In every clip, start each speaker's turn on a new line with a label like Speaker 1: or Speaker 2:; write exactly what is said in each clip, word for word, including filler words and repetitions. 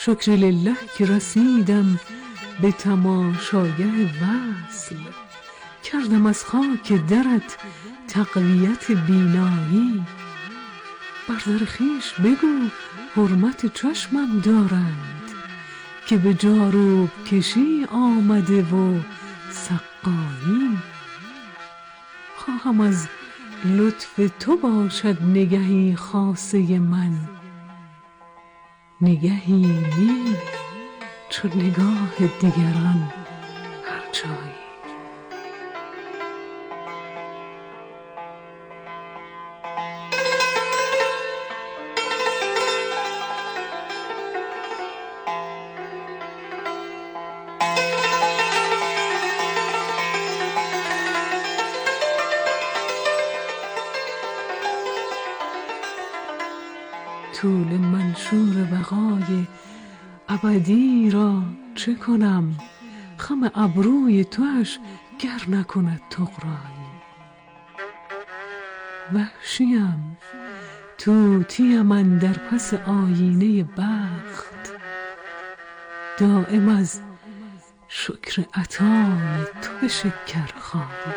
Speaker 1: شکر لله که رسیدم به تماشاگه وصل. کردم از خاک درت تقویت بینایی. بر در خویش بگو حرمت چشمم دارند، که به جاروب کشی آمده و سقایی. خواهم از لطف تو باشد نگهی خاصه من، نگهی نی چون نگاه دیگران هر جایی. طول منشور بقای ابدی را چه کنم؟ خم ابروی توش گر نکند طغرایی. وحشیم، طوطیم اندر پس آیینه بخت، دایم از شکر عطای تو شکرخایی.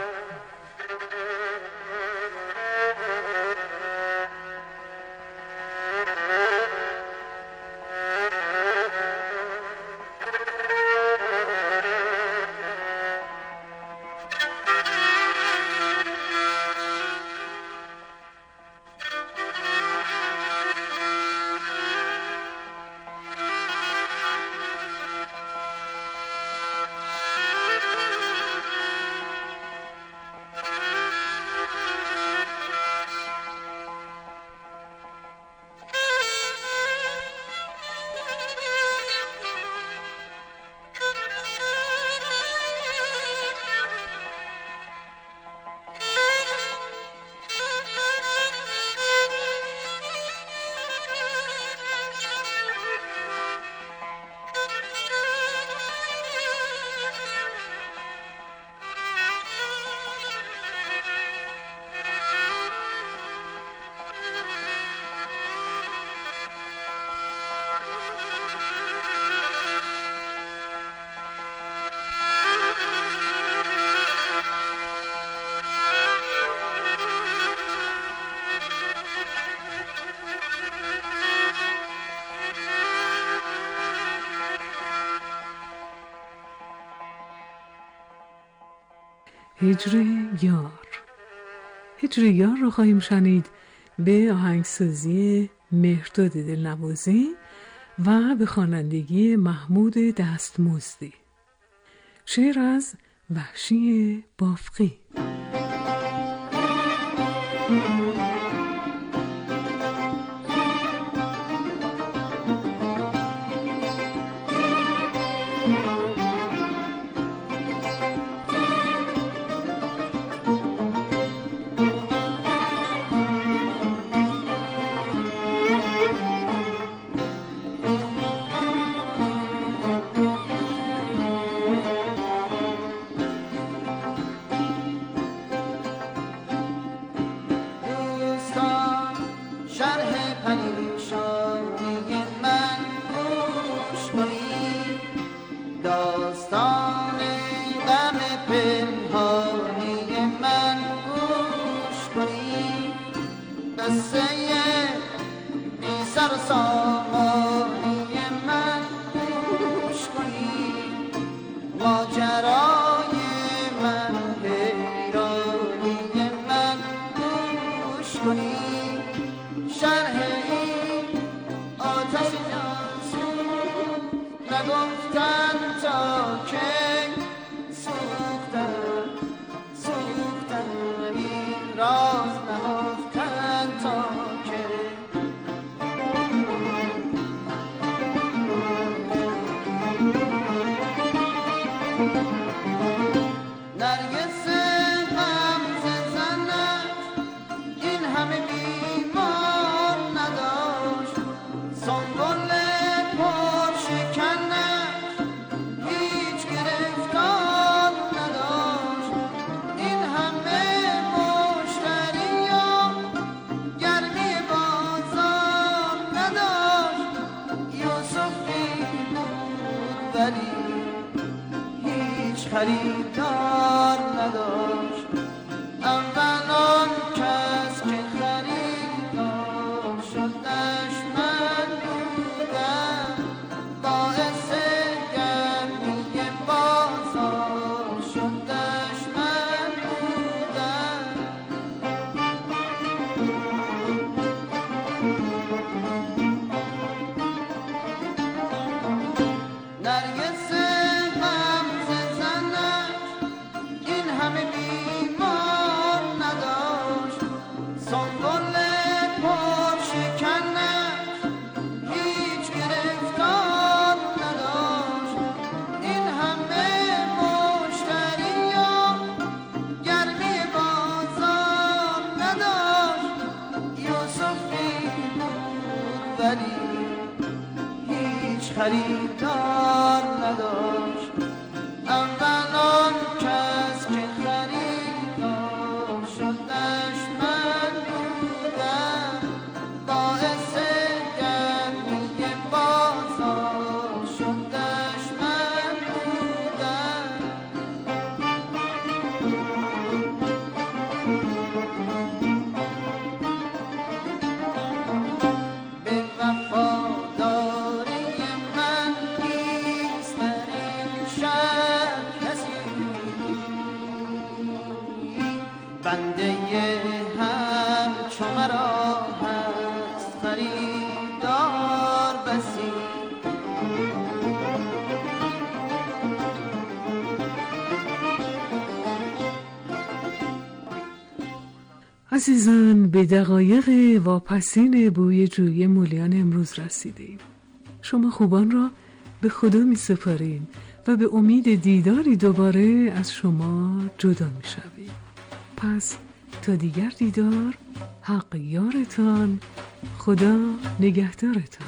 Speaker 1: هجر یار. هجر یار رو خواهیم شنید به آهنگسازی مهرداد دلنوازی و به خوانندگی محمود دستمزدی. شعر از وحشی بافقی.
Speaker 2: ولی هیچ خریدار نداشت. اول آن کس که خریدار شدش من بودم، باعث گرمی بازار شدش من بودم. نرگس غمزه زنش این همه بیمار نداشت، سنبل پرشکنش هیچ گرفتار نداشت. این همه مشتری و گرمی بازار نداشت. یوسفی بود ولی هیچ خریدار نداشت. اول آن کس که خریدار شدش من بودم، باعث گرمی بازار شدش من بودم. به وفاداری من نیست در این شهر کسی، بنده همچو مرا هست خریدار بسی.
Speaker 1: عزیزان، به دقایق واپسین بوی جوی مولیان امروز رسیدیم. شما خوبان را به خدا می سپاریم و به امید دیداری دوباره از شما جدا می شویم. پس تا دیگر دیدار، حق یارتان، خدا نگهدارتان.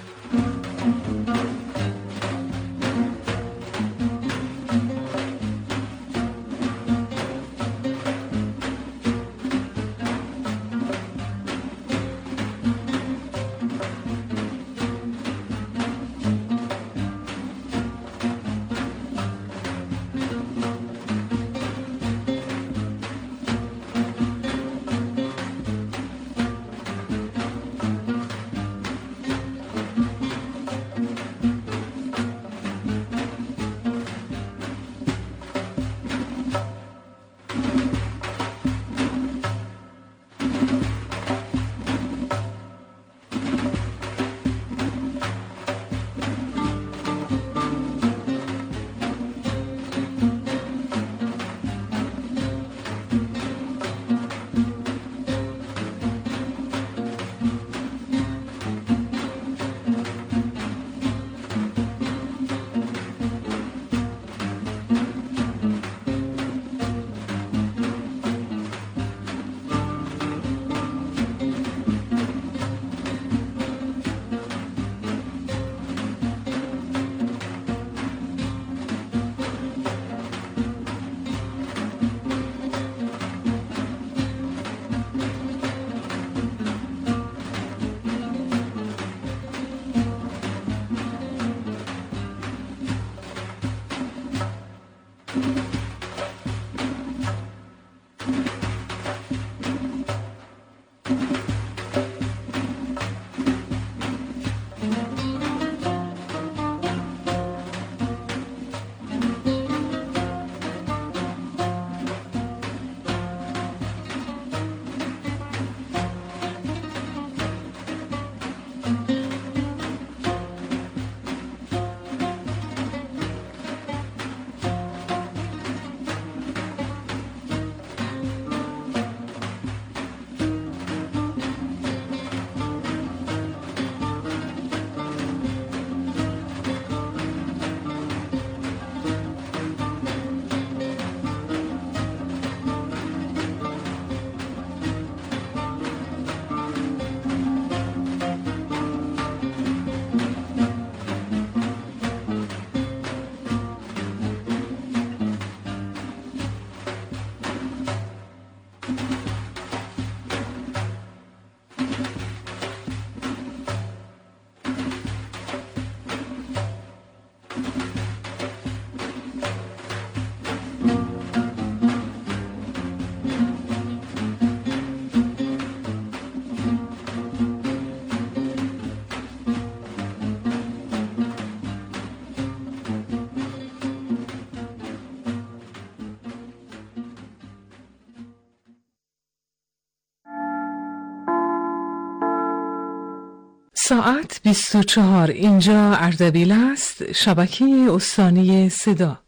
Speaker 1: ساعت بیست و چهار. اینجا اردبیل است، شبکه استانی صدا.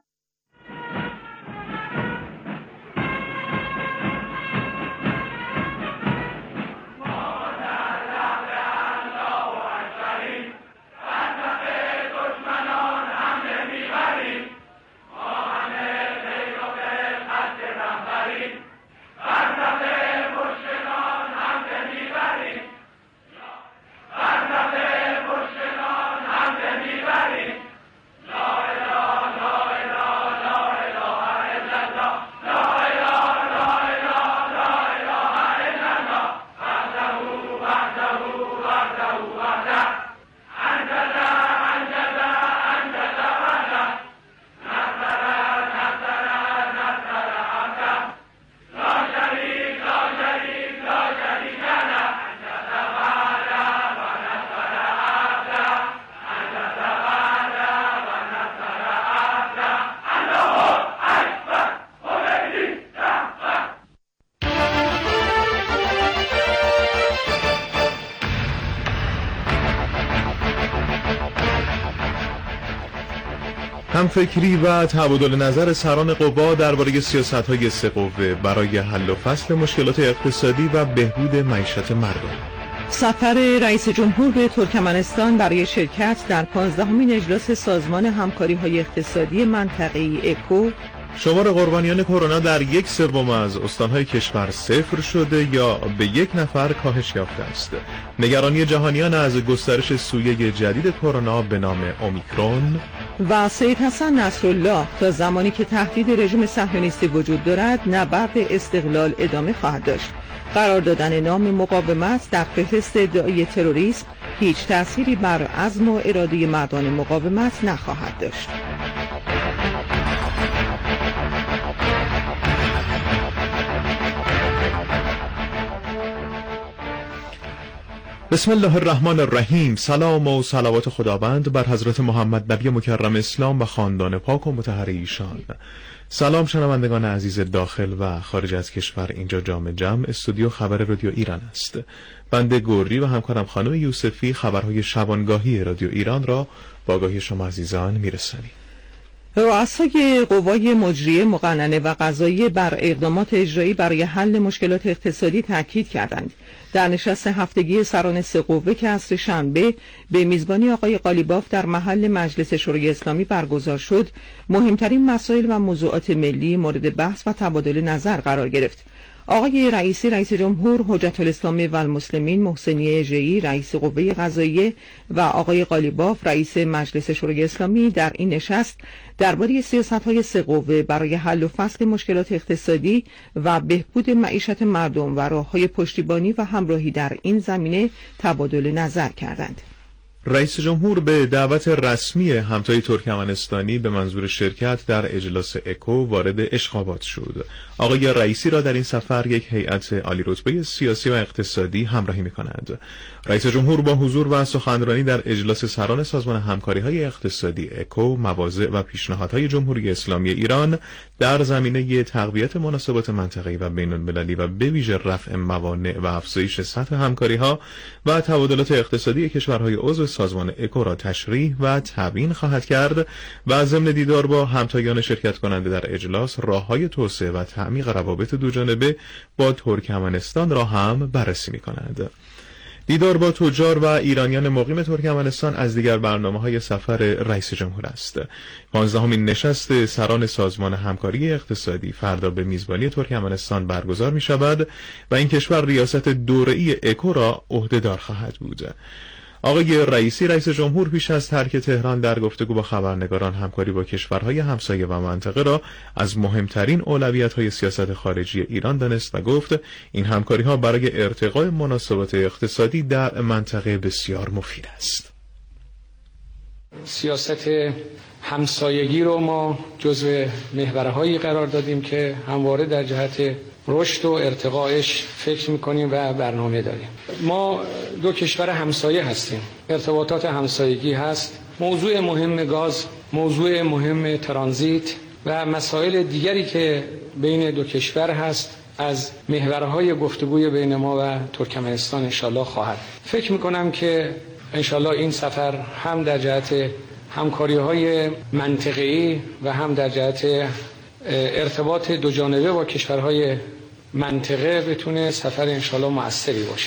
Speaker 3: همفکری و تبادل نظر سران قوا درباره سیاست‌های سه قوه برای حل و فصل مشکلات اقتصادی و بهبود معیشت مردم.
Speaker 4: سفر رئیس جمهور به ترکمنستان برای شرکت در پانزدهمین اجلاس سازمان همکاری‌های اقتصادی منطقه‌ای اکو.
Speaker 3: شمار قربانیان کرونا در یک سوم از استان‌های کشور صفر شده یا به یک نفر کاهش یافته است. نگرانی جهانیان از گسترش سویه جدید کرونا به نام اومیکرون.
Speaker 4: و سید حسن نصرالله تا زمانی که تهدید رژیم صهیونیستی وجود دارد نبرد استقلال ادامه خواهد داشت. قرار دادن نام مقاومت در فهرست ادعای تروریسم هیچ تأثیری بر عزم و اراده مردان مقاومت نخواهد داشت.
Speaker 3: بسم الله الرحمن الرحیم. سلام و صلوات خداوند بر حضرت محمد نبی مکرم اسلام و خاندان پاک و مطهر ایشان. سلام شنوندگان عزیز داخل و خارج از کشور. اینجا جام جم استودیو خبر رادیو ایران است. بنده گوری و همکارم خانم یوسفی خبرهای شبانگاهی رادیو ایران را با آگاهی شما عزیزان میرسانیم.
Speaker 4: رؤسای قوای مجریه مقننه و قضاییه بر اقدامات اجرایی برای حل مشکلات اقتصادی تاکید کردند. در نشست هفتگی سران سه قوه که عصر شنبه به میزبانی آقای قالیباف در محل مجلس شورای اسلامی برگزار شد، مهمترین مسائل و موضوعات ملی مورد بحث و تبادل نظر قرار گرفت. آقای رئیسی رئیس جمهور، حجت الاسلام و المسلمین محسنی اژه‌ای رئیس قوه قضاییه و آقای قالیباف رئیس مجلس شورای اسلامی در این نشست درباره سیاست‌های سه قوه برای حل و فصل مشکلات اقتصادی و بهبود معیشت مردم و راه‌های پشتیبانی و همراهی در این زمینه تبادل نظر کردند.
Speaker 3: رئیس جمهور به دعوت رسمی همتای ترکمنستانی به منظور شرکت در اجلاس اکو وارد اشخابات شد. آقای رئیسی را در این سفر یک هیئت عالی رتبه سیاسی و اقتصادی همراهی می‌کند. رئیس جمهور با حضور و سخنرانی در اجلاس سران سازمان همکاری‌های اقتصادی اکو مواضع و پیشنهادهای جمهوری اسلامی ایران در زمینه تقویت مناسبات منطقه‌ای و بین‌المللی و به ویژه رفع موانع و افزایش سطح همکاری‌ها و تبادلات اقتصادی کشورهای عضو سازمان اکو را تشریح و تبیین خواهد کرد و ضمن دیدار با همتایان شرکت کننده در اجلاس راه‌های توسعه و تعمیق روابط دوجانبه با ترکمنستان را هم بررسی می‌کند. دیدار با تجار و ایرانیان مقیم ترکمنستان از دیگر برنامه‌های سفر رئیس جمهور است. پانزدهمین نشست سران سازمان همکاری اقتصادی فردا به میزبانی ترکمنستان برگزار می‌شود و این کشور ریاست دوره‌ای اکو را عهده‌دار خواهد بود. آقای رئیسی رئیس جمهور پیش از ترک تهران در گفتگو با خبرنگاران همکاری با کشورهای همسایه و منطقه را از مهمترین اولویت‌های سیاست خارجی ایران دانست و گفت این همکاری‌ها برای ارتقاء مناسبات اقتصادی در منطقه بسیار مفید است.
Speaker 5: سیاست همسایگی رو ما جزو محورهایی قرار دادیم که همواره در جهت رشد و ارتقایش فکر میکنیم و برنامه داریم. ما دو کشور همسایه هستیم، ارتباطات همسایگی هست، موضوع مهم گاز، موضوع مهم ترانزیت و مسائل دیگری که بین دو کشور هست از محورهای گفتگوی بین ما و ترکمنستان انشالله خواهد. فکر میکنم که انشالله این سفر هم در جهت همکاری‌های منطقه‌ای و هم در جهت ارتباط دو جانبه با کشورهای منطقه بتونه سفر انشالله مؤثری باشه.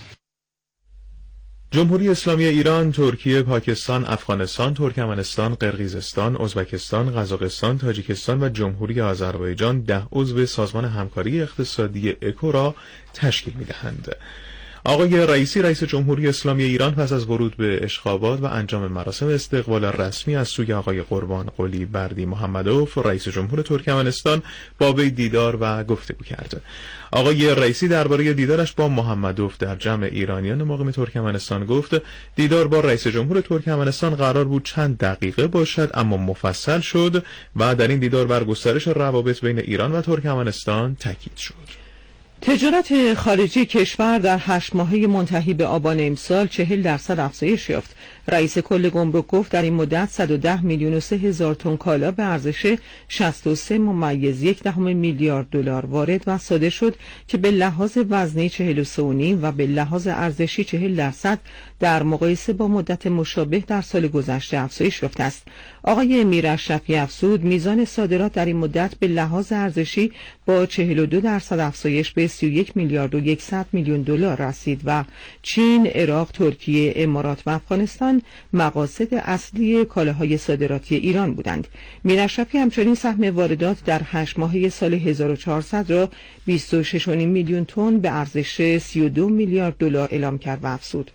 Speaker 3: جمهوری اسلامی ایران، ترکیه، پاکستان، افغانستان، ترکمنستان، قرقیزستان، ازبکستان، قزاقستان، تاجیکستان و جمهوری آذربایجان ده عضو سازمان همکاری اقتصادی اکو را تشکیل می‌دهند. آقای رئیسی رئیس جمهوری اسلامی ایران پس از ورود به اشخابات و انجام مراسم استقبال رسمی از سوی آقای قربان قلی بردی محمدوف رئیس جمهور ترکمنستان با وی دیدار و گفتگو کرد. آقای رئیسی درباره دیدارش با محمدوف در جمع ایرانیان مقیم ترکمنستان گفت دیدار با رئیس جمهور ترکمنستان قرار بود چند دقیقه باشد اما مفصل شد و در این دیدار بر گسترش روابط بین ایران و ترکمنستان تاکید شد.
Speaker 4: تجارت خارجی کشور در هشت ماهه منتهی به آبان امسال چهل درصد افزایش یافت. رئیس کل گمرک گفت در این مدت صد و ده میلیون و سه هزار تن کالا به ارزش شصت و سه ممیز یک دهم میلیارد دلار وارد و صادر شد که به لحاظ وزنی چهل و سه و نیم و به لحاظ ارزشی چهل درصد در مقایسه با مدت مشابه در سال گذشته افزایش یافته است. آقای امیر اشرفی افزود میزان صادرات در این مدت به لحاظ ارزشی با چهل و دو درصد افزایش به سی و یک میلیارد و صد میلیون دلار رسید و چین، عراق، ترکیه، امارات و افغانستان مقاصد اصلی کالاهای صادراتی ایران بودند. میر اشرفی همچنین سهم واردات در هشت ماهه سال هزار و چهارصد را بیست و شش و نیم میلیون تن به ارزش سی و دو میلیارد دلار اعلام کرد و افزود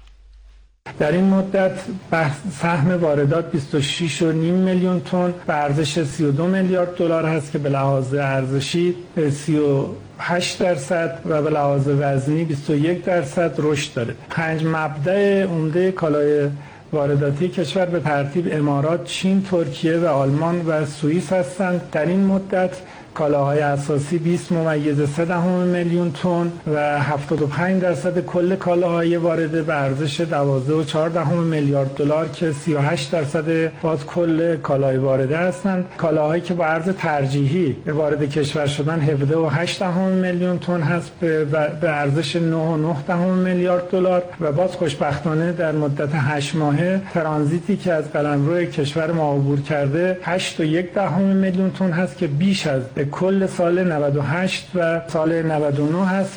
Speaker 6: در این مدت سهم واردات بیست و شش و نیم میلیون تن به ارزش سی و دو میلیارد دلار هست که به لحاظ ارزشی سی و هشت درصد و به لحاظ وزنی بیست و یک درصد رشد داره. پنج مبدأ عمده کالای وارداتی کشور به ترتیب امارات، چین، ترکیه و آلمان و سوئیس هستند. در این مدت کالاهای اساسی بیست ممیز سه دهم میلیون تن و هفتاد و پنج درصد کل کالاهای وارده به ارزش دوازده و چهار دهم میلیارد دلار که سی و هشت درصد باز کل کالاهای وارده هستند. کالاهایی که با ارز ترجیحی وارد کشور شدن هفده و هشت دهم میلیون تن هست به ارزش نه و نه دهم میلیارد دلار و باز خوشبختانه در مدت هشت ماهه ترانزیتی که از قلمرو کشور ما عبور کرده هشت و یک دهم میلیون تن هست که بیش از کل سال نود و هشت و سال نود و نه هست.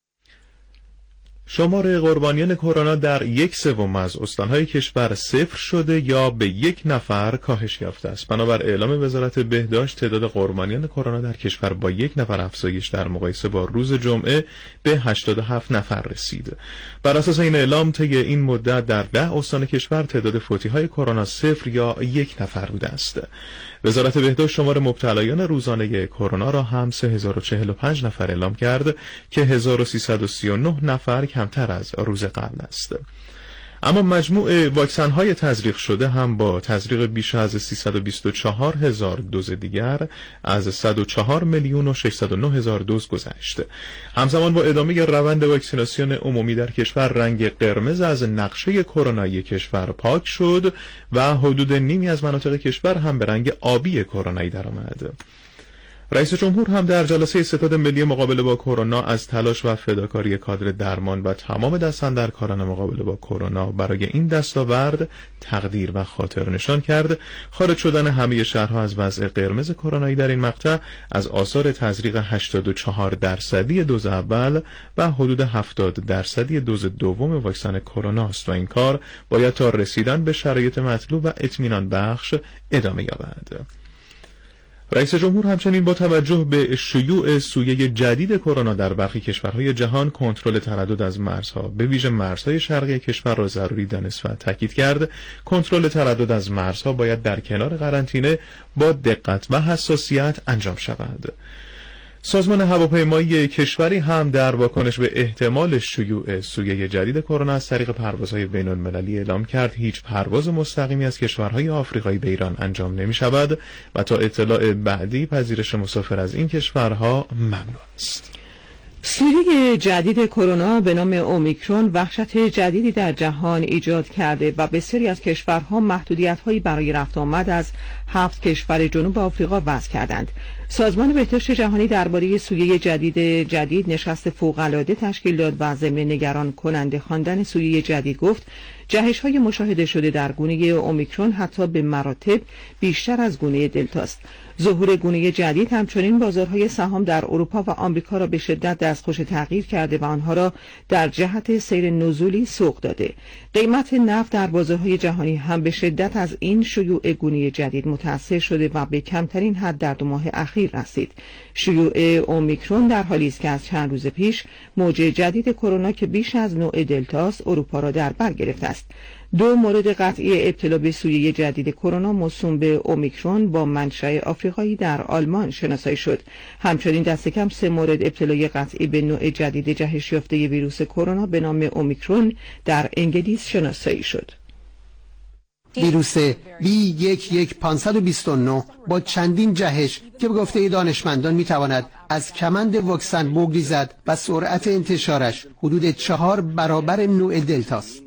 Speaker 3: شمار قربانیان کرونا در یک سوم از استانهای کشور صفر شده یا به یک نفر کاهش یافته است. بنابر اعلام وزارت بهداشت تعداد قربانیان کرونا در کشور با یک نفر افزایش در مقایسه با روز جمعه به هشتاد و هفت نفر رسید. بر اساس این اعلام طی این مدت در ده استان کشور تعداد فوتی‌های کرونا صفر یا یک نفر بوده است. وزارت بهداشت شمار مبتلایان روزانه کرونا را هم سه هزار و چهل و پنج نفر اعلام کرد که هزار و سیصد و سی و نه نفر کمتر از روز قبل است. اما مجموع واکسن‌های تزریق شده هم با تزریق بیش از سیصد و بیست و چهار هزار دوز دیگر از صد و چهار میلیون و ششصد و نه هزار دوز گذشت. همزمان با ادامه روند واکسیناسیون عمومی در کشور رنگ قرمز از نقشه کرونایی کشور پاک شد و حدود نیمی از مناطق کشور هم به رنگ آبی کرونایی درآمد. رئیس جمهور هم در جلسه ستاد ملی مقابله با کرونا از تلاش و فداکاری کادر درمان و تمام دستاندرکاران مقابله با کرونا برای این دستاورد تقدیر و خاطر نشان کرد. خارج شدن همه شهرها از وضع قرمز کرونایی در این مقطع از آثار تزریق هشتاد و چهار درصدی دوز اول و حدود هفتاد درصدی دوز دوم واکسن کرونا است و این کار باید تا رسیدن به شرایط مطلوب و اطمینان بخش ادامه یابد. رئیس جمهور همچنین با توجه به شیوع سویه جدید کرونا در برخی کشورهای جهان کنترل تردد از مرزها به ویژه مرزهای شرقی کشور را ضروری دانست و تاکید کرد کنترل تردد از مرزها باید در کنار قرنطینه با دقت و حساسیت انجام شود. سازمان هواپیمایی کشوری هم در واکنش به احتمال شیوع سویه جدید کرونا از طریق پروازهای بین المللی اعلام کرد هیچ پرواز مستقیمی از کشورهای آفریقایی به ایران انجام نمی شود و تا اطلاع بعدی پذیرش مسافر از این کشورها ممنوع است.
Speaker 4: سری جدید کرونا به نام اومیکرون وحشت جدیدی در جهان ایجاد کرده و بسیاری از کشورها محدودیت‌هایی برای رفت آمد از هفت کشور جنوب آفریقا وضع کردند. سازمان بهداشت جهانی درباره سویه جدید جدید نشست فوق‌العاده تشکیل داد و ضمن نگران کننده خواندن سویه جدید گفت جهش‌های مشاهده شده در گونه اومیکرون حتی به مراتب بیشتر از گونه دلتا است. ظهور گونه جدید همچنین بازارهای سهام در اروپا و آمریکا را به شدت دستخوش تغییر کرده و آنها را در جهت سیر نزولی سوق داده. قیمت نفت در بازارهای جهانی هم به شدت از این شیوع گونه جدید متاثر شده و به کمترین حد در دو ماه اخیر رسید. شیوع اومیکرون در حالی است که از چند روز پیش موج جدید کرونا که بیش از نوع دلتاست اروپا را در بر گرفته است. دو مورد قطعی ابتلا به سویه جدید کرونا موسوم به اومیکرون با منشأ آفریقایی در آلمان شناسایی شد. همچنین دست کم سه مورد ابتلای قطعی به نوع جدید جهش یافته ویروس کرونا به نام اومیکرون در انگلیس شناسایی شد.
Speaker 7: ویروس بی یک یک پنج دو نه با چندین جهش که به گفته دانشمندان میتواند از کمند واکسن بگریزد و سرعت انتشارش حدود چهار برابر نوع دلتاست.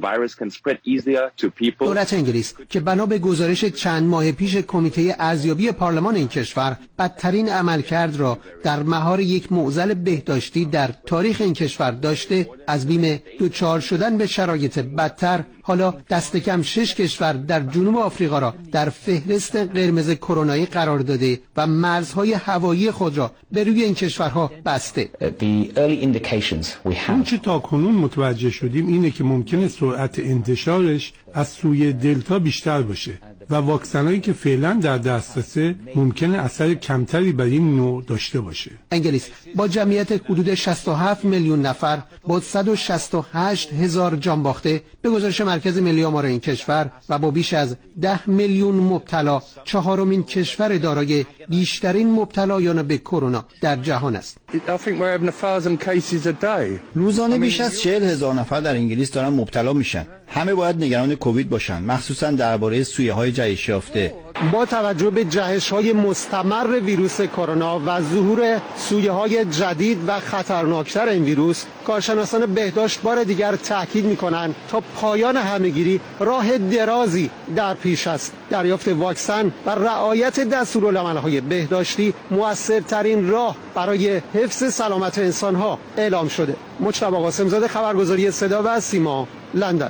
Speaker 7: دولت انگلیس که بنا به گزارش چند ماه پیش کمیته ارزیابی پارلمان این کشور بدترین عملکرد را در مهار یک معضل بهداشتی در تاریخ این کشور داشته، از بیم دوچار شدن به شرایط بدتر حالا دست کم شش کشور در جنوب آفریقا را در فهرست قرمز کرونایی قرار داده و مرزهای هوایی خود را به روی این کشورها بسته.
Speaker 8: آنچه تا کنون متوجه شدیم اینه که ممکنه سرعت انتشارش از سوی دلتا بیشتر باشه و واکسنایی که فعلا در دسترسه ممکنه اثر کمتری بر این نوع داشته باشه.
Speaker 7: انگلیس با جمعیت حدود شصت و هفت میلیون نفر با صد و شصت و هشت هزار جان باخته به گزارش مرکز ملی آمار این کشور و با بیش از ده میلیون مبتلا چهارمین کشور دارای بیشترین مبتلایان به کرونا در جهان است.
Speaker 9: روزانه بیش از چهل هزار نفر در انگلیس دارن مبتلا میشن. همه باید نگران کووید باشن، مخصوصا درباره سویه های جهش یافته.
Speaker 7: با توجه به جهش‌های مستمر ویروس کرونا و ظهور سویه‌های جدید و خطرناکتر این ویروس، کارشناسان بهداشت بار دیگر تاکید می‌کنند تا پایان همه‌گیری راه درازی در پیش است. دریافت واکسن و رعایت دستورالعمل‌های بهداشتی مؤثرترین راه برای حفظ سلامت انسان‌ها اعلام شده. مجتبی قاسم‌زاده، خبرگزاری صدا و سیما، لندن.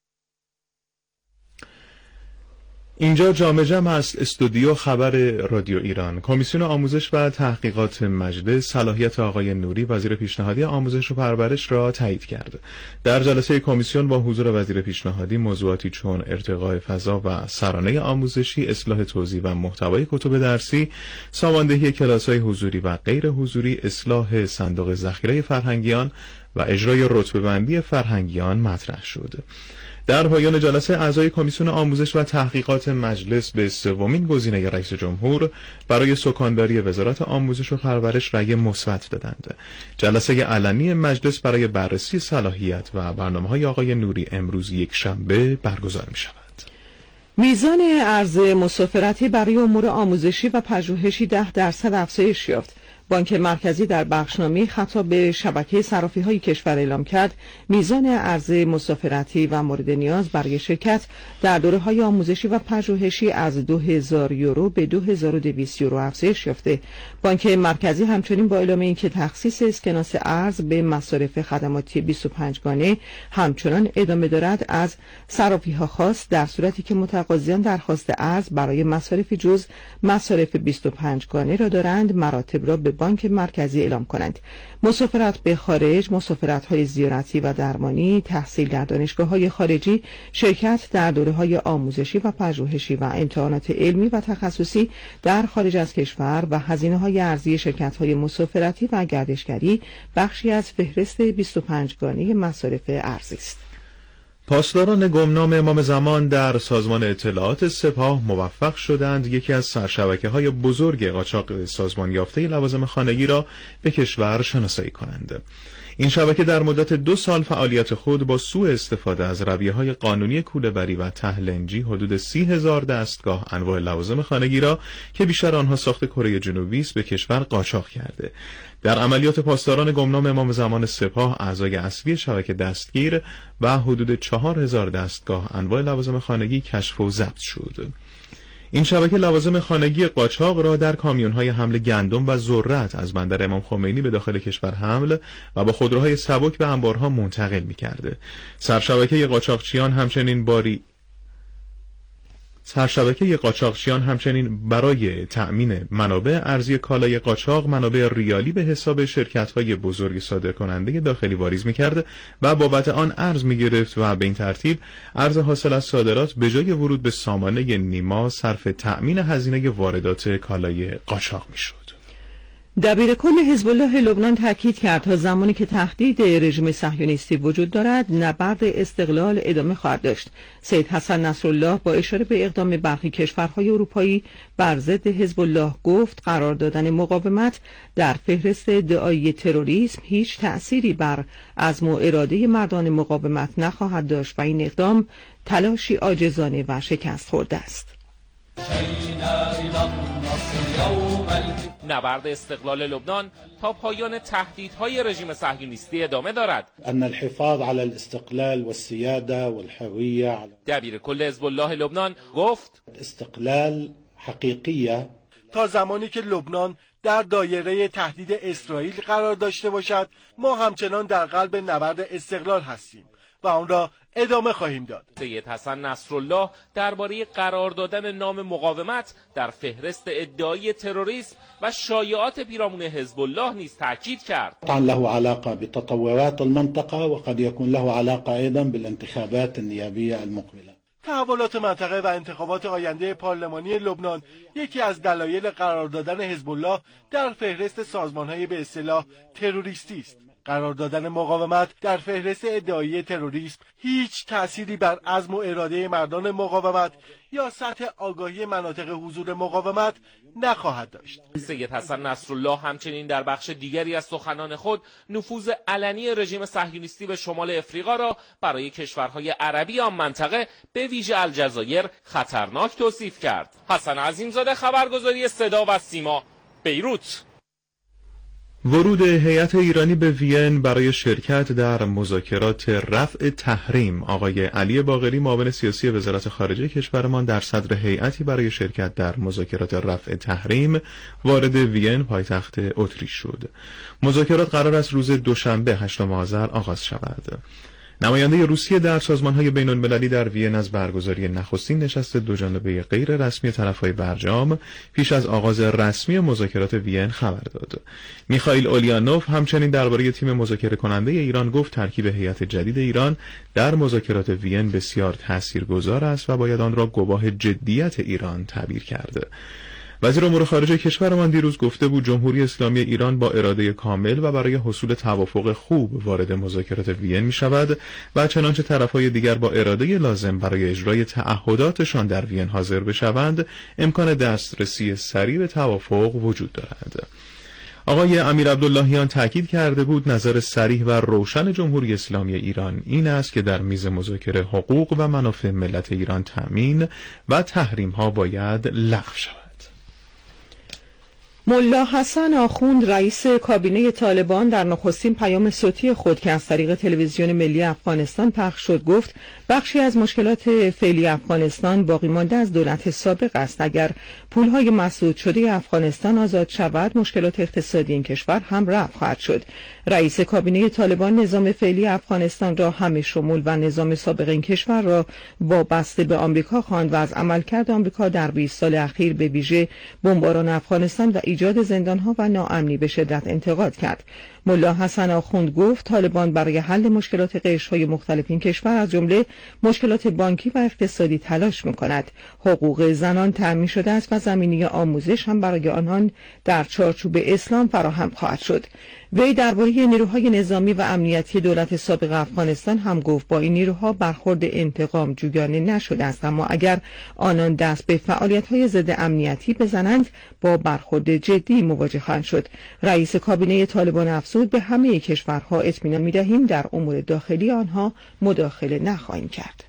Speaker 3: اینجا جامع جمع است استودیو خبر رادیو ایران. کمیسیون آموزش و تحقیقات مجلس صلاحیت آقای نوری وزیر پیشنهادی آموزش و پرورش را تایید کرد. در جلسه کمیسیون با حضور وزیر پیشنهادی موضوعاتی چون ارتقاء فضا و سرانه آموزشی، اصلاح توزیع و محتوای کتب درسی، ساماندهی کلاس‌های حضوری و غیر حضوری، اصلاح صندوق ذخیره فرهنگیان و اجرای رتبه‌بندی فرهنگیان مطرح شد. در پایان جلسه اعضای کمیسیون آموزش و تحقیقات مجلس به سومین گزینه رئیس جمهور برای سکانداری وزارت آموزش و پرورش رأی مثبت دادند. جلسه علنی مجلس برای بررسی صلاحیت و برنامه‌های آقای نوری امروز یک شنبه برگزار می‌شود.
Speaker 4: میزان ارز مسافرتی برای امور آموزشی و پژوهشی ده درصد افزایش یافت. بانک مرکزی در بخشنامه خطاب به شبکه صرافی‌های کشور اعلام کرد میزان ارز مسافرتی و مورد نیاز برای شرکت در دوره‌های آموزشی و پژوهشی از دو هزار یورو به دو هزار و دویست یورو افزایش یافته. بانک مرکزی همچنین با اعلام اینکه تخصیص اسکناس ارز به مصارف خدماتی بیست و پنج گانه همچنان ادامه دارد، از صرافی‌ها خواست در صورتی که متقاضیان درخواست ارز برای مصارف جز مصارف بیست و پنج گانه را دارند مراتب را به بانک مرکزی اعلام کنند. مسافرت به خارج، مسافرت‌های زیارتی و درمانی، تحصیل در دانشگاه‌های خارجی، شرکت در دوره‌های آموزشی و پژوهشی و امتحانات علمی و تخصصی در خارج از کشور و هزینه‌های ارزی شرکت‌های مسافرتی و گردشگری بخشی از فهرست بیست و پنج گانه مصارف ارزی است.
Speaker 3: پاسداران گمنام امام زمان در سازمان اطلاعات سپاه موفق شدند یکی از سرشبکه‌های بزرگ قاچاق سازمان یافته لوازم خانگی را به کشور شناسایی کنند. این شبکه در مدت دو سال فعالیت خود با سوء استفاده از رویه‌های قانونی کوله‌بری و ته‌لنجی حدود سی هزار دستگاه انواع لوازم خانگی را که بیشتر آنها ساخت کره جنوبی است به کشور قاچاق کرده. در عملیات پاسداران گمنام امام زمان سپاه اعضای اصلی شبکه دستگیر و حدود چهار هزار دستگاه انواع لوازم خانگی کشف و ضبط شد. این شبکه لوازم خانگی قاچاق را در کامیون‌های حمل گندم و ذرت از بندر امام خمینی به داخل کشور حمل و با خودروهای سبک به انبارها منتقل می‌کرده. سرشبکه قاچاقچیان همچنین باری سرشبکه قاچاقچیان همچنین برای تأمین منابع ارزی کالای قاچاق منابع ریالی به حساب شرکت‌های بزرگ صادرکننده داخلی واریز می‌کرد و بابت آن ارز می‌گرفت و به این ترتیب ارز حاصل از صادرات به جای ورود به سامانه نیما صرف تأمین هزینه واردات کالای قاچاق می‌شد.
Speaker 4: دبیر کل حزب الله لبنان تاکید کرد تا زمانی که تهدید رژیم صهیونیستی وجود دارد نبرد استقلال ادامه خواهد داشت. سید حسن نصرالله با اشاره به اقدام برخی کشورهای اروپایی بر ضد حزب الله گفت قرار دادن مقاومت در فهرست ادعایی تروریسم هیچ تأثیری بر عزم و اراده مردان مقاومت نخواهد داشت و این اقدام تلاشی عاجزانه و شکست خورده است.
Speaker 10: نبرد استقلال لبنان تا پایان تهدیدهای رژیم صهیونیستی ادامه دارد.
Speaker 11: ان الحفاظ على الاستقلال والسياده والهويه.
Speaker 10: دبیر کل حزب الله لبنان گفت
Speaker 11: استقلال حقیقیه
Speaker 12: تا زمانی که لبنان در دایره تهدید اسرائیل قرار داشته باشد ما همچنان در قلب نبرد استقلال هستیم و آن را ادامه خواهیم داد.
Speaker 10: سید حسن نصرالله درباره قرار دادن نام مقاومت در فهرست ادعای تروریسم و شایعات پیرامون حزب الله نیز تاکید کرد.
Speaker 11: طبعا له علاقه بتطورات المنطقه وقد يكون له علاقه ايضا بالانتخابات النيابيه المقبله.
Speaker 12: تحولات منطقه و انتخابات آینده پارلمانی لبنان یکی از دلایل قرار دادن حزب الله در فهرست سازمان‌های به اصطلاح تروریستی است. قرار دادن مقاومت در فهرست ادعایی تروریسم هیچ تأثیری بر عزم و اراده مردان مقاومت یا سطح آگاهی مناطق حضور مقاومت نخواهد داشت.
Speaker 10: سید حسن نصرالله همچنین در بخش دیگری از سخنان خود نفوذ علنی رژیم صهیونیستی به شمال افریقا را برای کشورهای عربی آن منطقه به ویژه الجزایر خطرناک توصیف کرد. حسن عظیمزاده، خبرگزاری صدا و سیما، بیروت.
Speaker 3: ورود هیئت ایرانی به وین برای شرکت در مذاکرات رفع تحریم. آقای علی باقری معاون سیاسی وزارت خارجه کشورمان در صدر هیئتی برای شرکت در مذاکرات رفع تحریم وارد وین پایتخت اتریش شد. مذاکرات قرار است روز دوشنبه هشتم آذر آغاز شود. نماینده روسیه در سازمان‌های بین‌المللی در وین از برگزاری نخستین نشست دوجانبه غیر رسمی طرف‌های برجام پیش از آغاز رسمی مذاکرات وین خبر داد. میخائیل اولیانوف همچنین درباره تیم مذاکره کننده ایران گفت ترکیب هیئت جدید ایران در مذاکرات وین بسیار تاثیرگذار است و باید آن را گواه جدیت ایران تعبیر کرد. وزیر امور خارجه کشورمان دیروز گفته بود جمهوری اسلامی ایران با اراده کامل و برای حصول توافق خوب وارد مذاکرات وین می شود و چنانچه طرفهای دیگر با اراده لازم برای اجرای تعهداتشان در وین حاضر بشوند امکان دسترسی سریع به توافق وجود دارد. آقای امیر عبداللهیان تاکید کرده بود نظر صریح و روشن جمهوری اسلامی ایران این است که در میز مذاکره حقوق و منافع ملت ایران تامین و تحریم ها باید لغو شود.
Speaker 4: ملا حسن آخوند رئیس کابینه طالبان در نخستین پیام صوتی خود که از طریق تلویزیون ملی افغانستان پخش شد گفت بخشی از مشکلات فعلی افغانستان باقی مانده از دولت سابق است. اگر پولهای مسدود شده افغانستان آزاد شود مشکلات اقتصادی این کشور هم رفع خواهد شد. رئیس کابینه طالبان نظام فعلی افغانستان را همه شمول و نظام سابق این کشور را وابسته به آمریکا خواند و از عملکرد آمریکا در بیست سال اخیر به ویژه بمباران افغانستان و ایجاد زندانها و ناامنی به شدت انتقاد کرد. ملا حسن آخوند گفت طالبان برای حل مشکلات قشرهای مختلف این کشور از جمله مشکلات بانکی و اقتصادی تلاش می‌کند. حقوق زنان تامین شده است و زمینه آموزش هم برای آنان در چارچوب اسلام فراهم خواهد شد. وی درباره نیروهای نظامی و امنیتی دولت سابق افغانستان هم گفت با این نیروها برخورد انتقام جویانه نشده است، اما اگر آنان دست به فعالیت‌های ضد امنیتی بزنند با برخورد جدی مواجه خواهند شد. رئیس کابینه طالبان افزود افزود به همه کشورها اطمینان می‌دهیم در امور داخلی آنها مداخله نخواهیم کرد.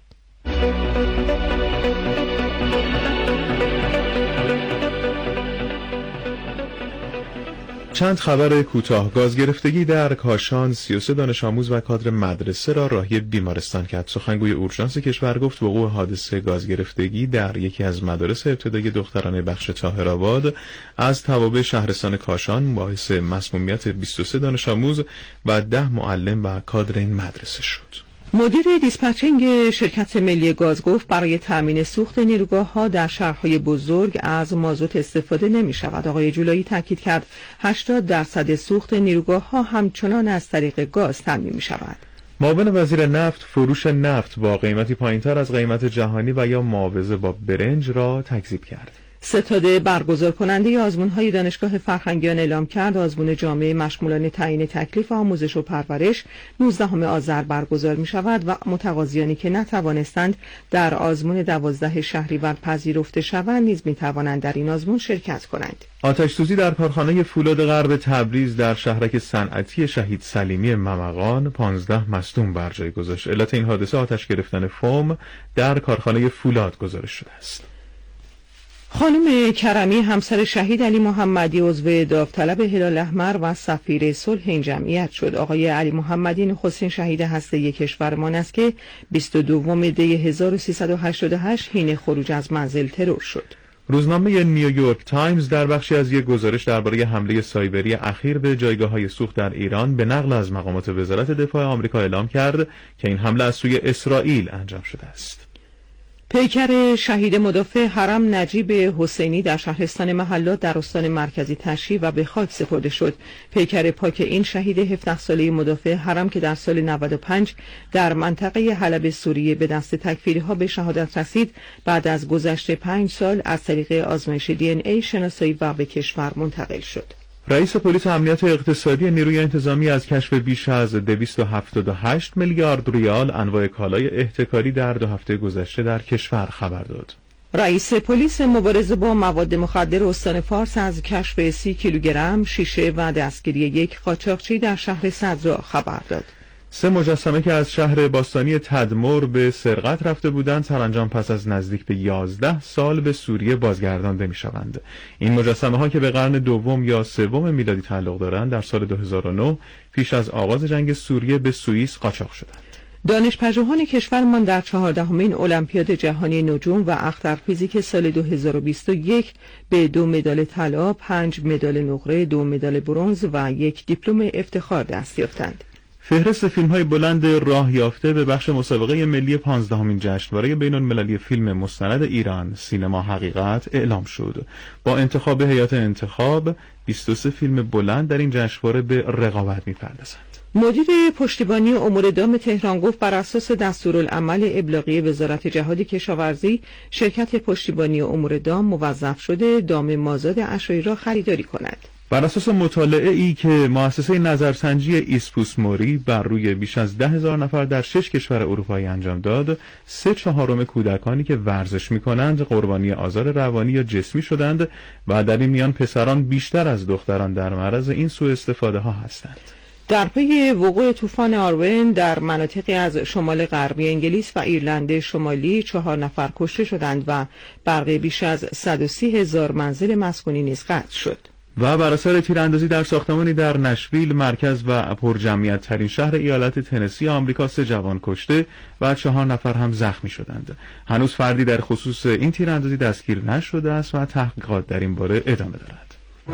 Speaker 3: چند خبر کوتاه. گاز گرفتگی در کاشان سی و سه دانش آموز و کادر مدرسه را راهی بیمارستان کرد. سخنگوی اورژانس کشور گفت وقوع حادثه گاز گرفتگی در یکی از مدارس ابتدایی دخترانه بخش طاهرآباد از توابع شهرستان کاشان باعث مسمومیت بیست و سه دانش آموز و ده معلم و کادر این مدرسه شد.
Speaker 4: مدیر دیسپچینگ شرکت ملی گاز گفت برای تامین سوخت نیروگاه‌ها در شهرهای بزرگ از مازوت استفاده نمی‌شود. آقای جولایی تاکید کرد هشتاد درصد سوخت نیروگاه‌ها همچنان از طریق گاز تامین می‌شود.
Speaker 3: معاون وزیر نفت فروش نفت با قیمتی پایین‌تر از قیمت جهانی و یا معاوضه با برنج را تکذیب کرد.
Speaker 4: ستاد برگزار کننده آزمون‌های دانشگاه فرهنگیان اعلام کرد آزمون جامعه مشمولان تعیین تکلیف آموزش و پرورش نوزدهم آذر برگزار می‌شود و متقاضیانی که نتوانستند در آزمون دوازده شهریور پذیرفته شوند نیز می‌توانند در این آزمون شرکت کنند.
Speaker 3: آتش سوزی در کارخانه فولاد غرب تبریز در شهرک صنعتی شهید سلیمی ممقان پانزده مصدوم بر جای گذاشت. علت این حادثه آتش گرفتن فوم در کارخانه فولاد گزارش شده است.
Speaker 4: خانم کرمی همسر شهید علی محمدی عضو داوطلب هلال احمر و سفیر صلح این جمعیت شد. آقای علی محمدی نخستین شهید هسته‌ای کشورمان است که بیست و دوم دی هزار و سیصد و هشتاد و هشت حین خروج از منزل ترور شد.
Speaker 3: روزنامه نیویورک تایمز در بخشی از یک گزارش درباره حمله سایبری اخیر به جایگاه‌های سوخت در ایران به نقل از مقامات وزارت دفاع آمریکا اعلام کرد که این حمله از سوی اسرائیل انجام شده است.
Speaker 4: پیکر شهید مدافع حرم نجیب حسینی در شهرستان محلات در استان مرکزی تشییع و به خاک سپرده شد. پیکر پاک این شهید هفده ساله مدافع حرم که در سال نود و پنج در منطقه حلب سوریه به دست تکفیری‌ها به شهادت رسید، بعد از گذشت پنج سال از طریق آزمایش دی ان ای شناسایی و به کشور منتقل شد.
Speaker 3: رئیس پلیس امنیت اقتصادی نیروی انتظامی از کشف بیش از دویست و هفتاد و هشت میلیارد ریال انواع کالای احتکاری در دو هفته گذشته در کشور خبر داد.
Speaker 4: رئیس پلیس مبارزه با مواد مخدر استان فارس از کشف سی کیلوگرم شیشه و دستگیری یک قاچاقچی در شهر صدرا خبر داد.
Speaker 3: سه مجسمه که از شهر باستانی تدمر به سرقت رفته بودند سرانجام پس از نزدیک به یازده سال به سوریه بازگردانده می شوند. این مجسمه ها که به قرن دوم یا سوم میلادی تعلق دارند در سال دو هزار و نه پیش از آغاز جنگ سوریه به سوئیس قاچاق شدند.
Speaker 4: دانشپژوهان کشورمان در چهاردهمین المپیاد جهانی نجوم و اخترفیزیک سال دو هزار و بیست و یک به دو مدال طلا، پنج مدال نقره، دو مدال برنز و یک دیپلم افتخار دست یافتند.
Speaker 3: فهرست فیلم‌های بلند راه یافته به بخش مسابقه ملی پانزدهمین جشنواره بین‌المللی فیلم مستند ایران سینما حقیقت اعلام شد. با انتخاب هیئت انتخاب بیست و سه فیلم بلند در این جشنواره به رقابت می‌پردازند.
Speaker 4: مدیر پشتیبانی امور دام تهران گفت بر اساس دستورالعمل ابلاغی وزارت جهاد کشاورزی شرکت پشتیبانی امور دام موظف شده دام مازاد عشایی را خریداری کند.
Speaker 3: بر اساس مطالعه ای که مؤسسه نظرسنجی ایسپوس موری بر روی بیش از ده هزار نفر در شش کشور اروپایی انجام داد، سه چهارم کودکانی که ورزش می‌کنند قربانی آزار روانی یا جسمی شدند و در این میان پسران بیشتر از دختران در معرض این سوء استفاده ها هستند.
Speaker 4: در پی وقوع طوفان آروین در مناطقی از شمال غربی انگلیس و ایرلند شمالی چهار نفر کشته شدند و برق بیش از صد و سی هزار منزل مسکونی نیز قطع شد.
Speaker 3: و بر اثر تیراندازی در ساختمانی در نشویل مرکز و پرجمعیت ترین شهر ایالت تنسی آمریکا سه جوان کشته و چهار نفر هم زخمی شدند. هنوز فردی در خصوص این تیراندازی دستگیر نشده است و تحقیقات در این باره ادامه دارد.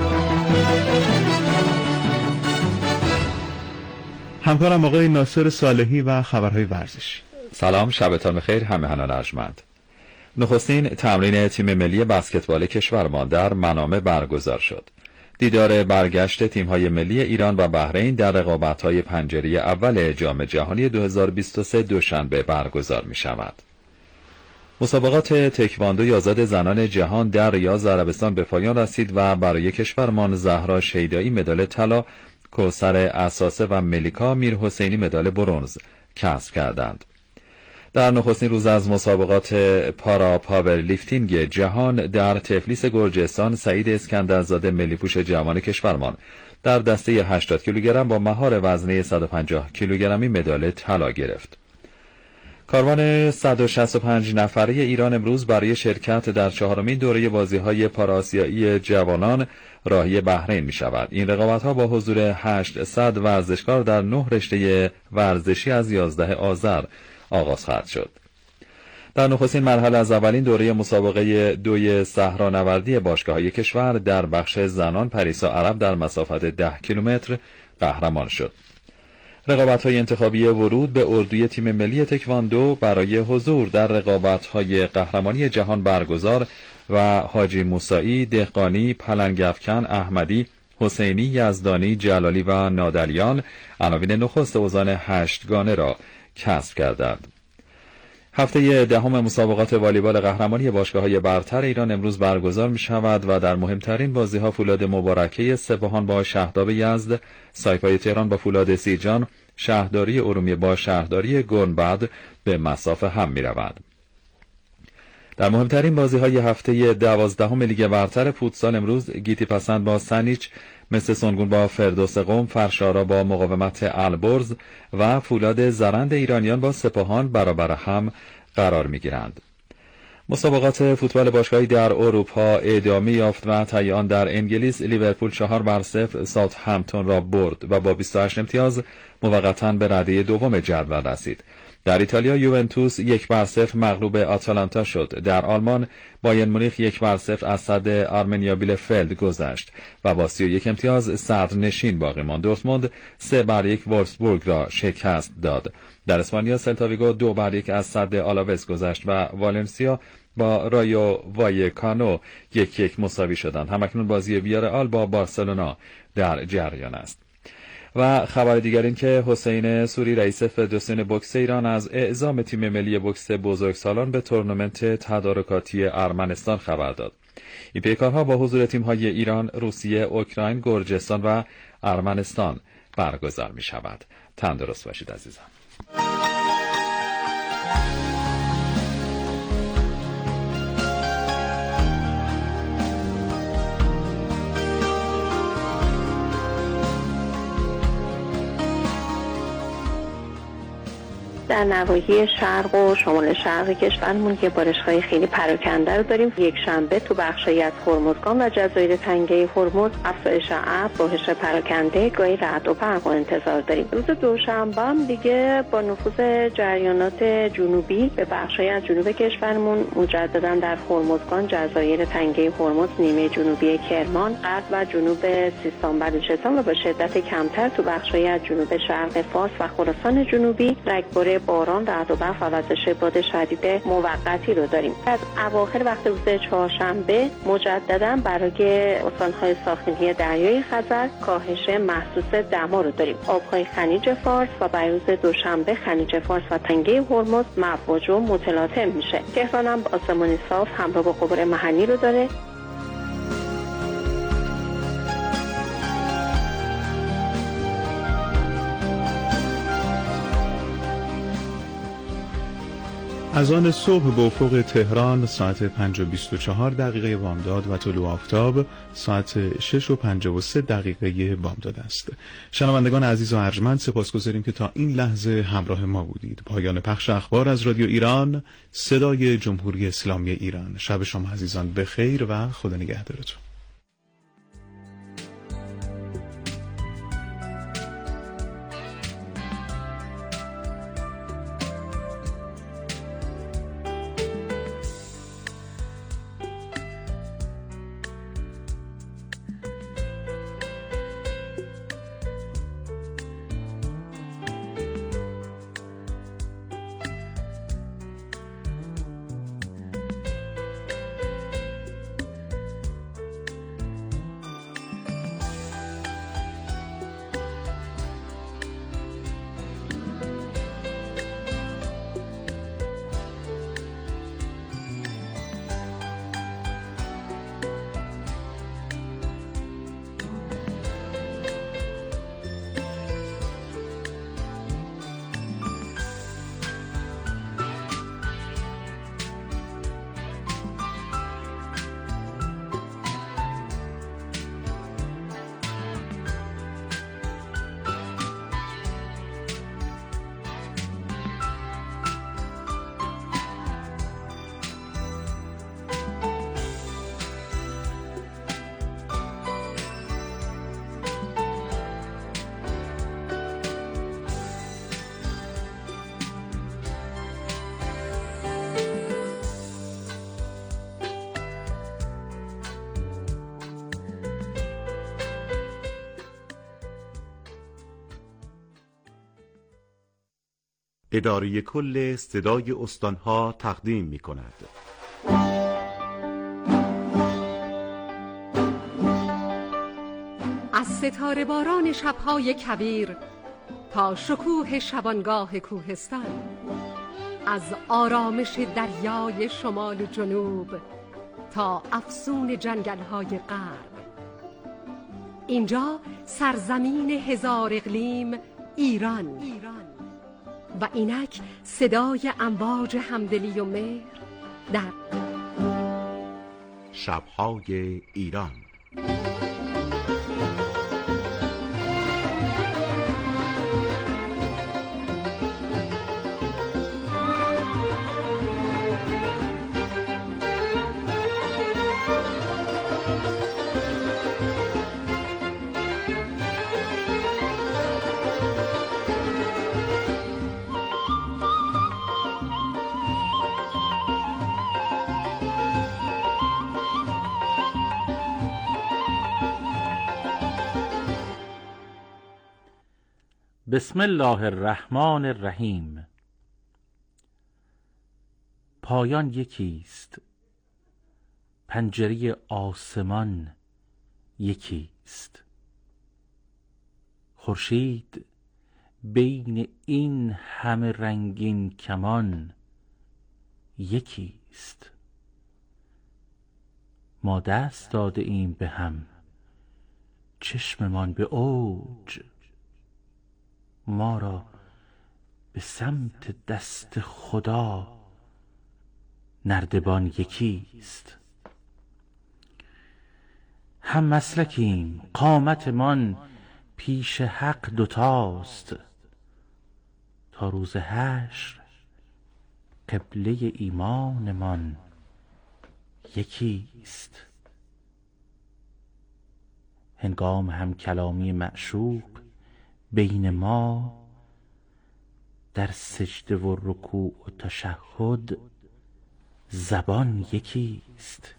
Speaker 3: همکارم آقای ناصر صالحی و خبرهای ورزشی.
Speaker 13: سلام، شبتان بخیر همراهان ارجمند. نخستین تمرین تیم ملی بسکتبال کشورمان در منامه برگزار شد. دیدار برگشت تیم‌های ملی ایران و بحرین در رقابت‌های پنجره اول جام جهانی دو هزار و بیست و سه دوشنبه برگزار می‌شود. مسابقات تکواندوی آزاد زنان جهان در ریاض عربستان به پایان رسید و برای کشورمان زهرا شیدایی مدال طلا، کوثر اساسه و ملیکا میرحسینی مدال برنز کسب کردند. در نخستین روز از مسابقات پارا پاور لیفتینگ جهان در تفلیس گرجستان، سعید اسکندرزاده ملی‌پوش جوان کشورمان در دسته هشتاد کیلوگرم با مهار وزنه صد و پنجاه کیلوگرمی مدال طلا گرفت. کاروان صد و شصت و پنج نفره ایران امروز برای شرکت در چهارمین دوره بازی‌های پاراسیایی جوانان راهی بحرین می شود. این رقابت‌ها با حضور هشتصد ورزشکار در نه رشته ورزشی از یازده آذر آغاز خواهد شد. در نخستین مرحله از اولین دوره مسابقه دوی صحرانوردی باشگاه‌های کشور در بخش زنان، پریسا عرب در مسافت ده کیلومتر قهرمان شد. رقابت‌های انتخابی ورود به اردوی تیم ملی تکواندو برای حضور در رقابت‌های قهرمانی جهان برگزار و حاجی موسایی، دهقانی، پلنگ‌افکن، احمدی، حسینی، یزدانی، جلالی و نادلیان عناوین نخست اوزان هشتگانه را کسب کردند. هفته دهم مسابقات والیبال قهرمانی باشگاه‌های برتر ایران امروز برگزار می شود و در مهمترین بازی‌ها فولاد مبارکه سپاهان با شهداب یزد، سایپای تهران با فولاد سیجان، شهرداری ارومیه با شهرداری گنبد به مصاف هم می روند. در مهمترین بازی‌های هفته دوازدهم لیگ برتر فوتسال امروز گیتی پسند با سنیچ، مثل سنگون با فردوس قم، فرشارا با مقاومت البرز و فولاد زرند ایرانیان با سپاهان برابر هم قرار می‌گیرند. مسابقات فوتبال باشگاهی در اروپا ادامه یافت و تایان در انگلیس لیورپول چهار بر صفر ساوثهمپتون را برد و با بیست و هشت امتیاز موقتا به رده دوم جدول رسید. در ایتالیا یوونتوس یک بر صفر مغلوب آتالانتا شد. در آلمان بایر مونیخ یک بر صفر از صد آرمنیا بیلفلد گذشت و با سی و یک امتیاز صدرنشین باقی ماند. دورتموند سه بر یک وولفسبورگ را شکست داد. در اسپانیا سلتا ویگو دو بر یک از صد آلاوز گذشت و والنسیا با رایو وایکانو یک یک مساوی شدند. همکنون بازی ویارئال با بارسلونا در جریان است. و خبر دیگر این که حسین سوری رئیس فدراسیون بوکس ایران از اعزام تیم ملی بوکس بزرگسالان به تورنمنت تدارکاتی ارمنستان خبر داد. این پیکارها با حضور تیم‌های ایران، روسیه، اوکراین، گرجستان و ارمنستان برگزار می شود. تندرست باشید عزیزان.
Speaker 14: در نواحی شرق و شمال شرق کشورمون که بارش‌های خیلی پراکنده رو داریم. یک شنبه تو بخشی از هرمزگان و جزایر تنگه هرمز افزایش ابر، بارش پراکنده، گاهی رعد و برق انتظار داریم. روز دوشنبه هم دیگه با نفوذ جریانات جنوبی به بخشی از جنوب کشورمون مجددا در هرمزگان، جزایر تنگه هرمز، نیمه جنوبی کرمان، غرب و جنوب سیستان بلوچستان و با شدت کمتر تو بخشی از جنوب شرق فارس و خراسان جنوبی رگبار باران، رعد و برق و وزش باد شدید موقتی رو داریم. از اواخر وقت روز چهارشنبه مجددا برای استان‌های ساحلی دریای خزر کاهش محسوس دما رو داریم. آب‌های خلیج فارس و برای روز دوشنبه خلیج فارس و تنگه هرمز مواج و متلاطم میشه. تهران هم آسمان صاف همراه با غبار محلی رو داره.
Speaker 3: از آن صبح به افق تهران ساعت پنج و بیست و چهار دقیقه بامداد و طلوع آفتاب ساعت شش و پنجاه و سه دقیقه بامداد است. شنوندگان عزیز و ارجمند، سپاسگزاریم که تا این لحظه همراه ما بودید. پایان پخش اخبار از رادیو ایران، صدای جمهوری اسلامی ایران. شب شما عزیزان بخیر و خدا نگهدارتون.
Speaker 15: اداره کل صدای استانها تقدیم می کند.
Speaker 16: از ستاره باران شبهای کویر تا شکوه شبانگاه کوهستان، از آرامش دریای شمال و جنوب تا افسون جنگل‌های غرب، اینجا سرزمین هزار اقلیم ایران و اینک صدای امواج همدلی و مهر در
Speaker 15: شب‌های ایران.
Speaker 17: بسم الله الرحمن الرحیم. پایان یکیست، پنجره آسمان یکیست. خورشید بین این همه رنگین کمان یکیست. ما دست داده ایم به هم، چشممان به اوج، ما را به سمت دست خدا نردبان یکیست. هم مسلکیم، قامتمان پیش حق دوتاست، تا روز حشر قبله ایمانمان یکیست. هنگام هم کلامی معشوق بین ما، در سجده و رکوع و تشهد زبان یکیست.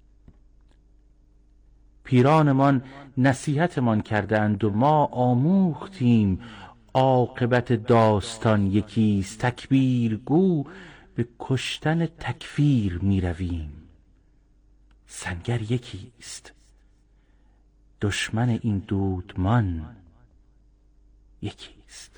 Speaker 17: پیرانمان نصیحتمان کردند و ما آموختیم، عاقبت داستان یکیست. تکبیر گو به کشتن تکفیر می رویم، سنگر یکیست. دشمن این دودمان یکیست.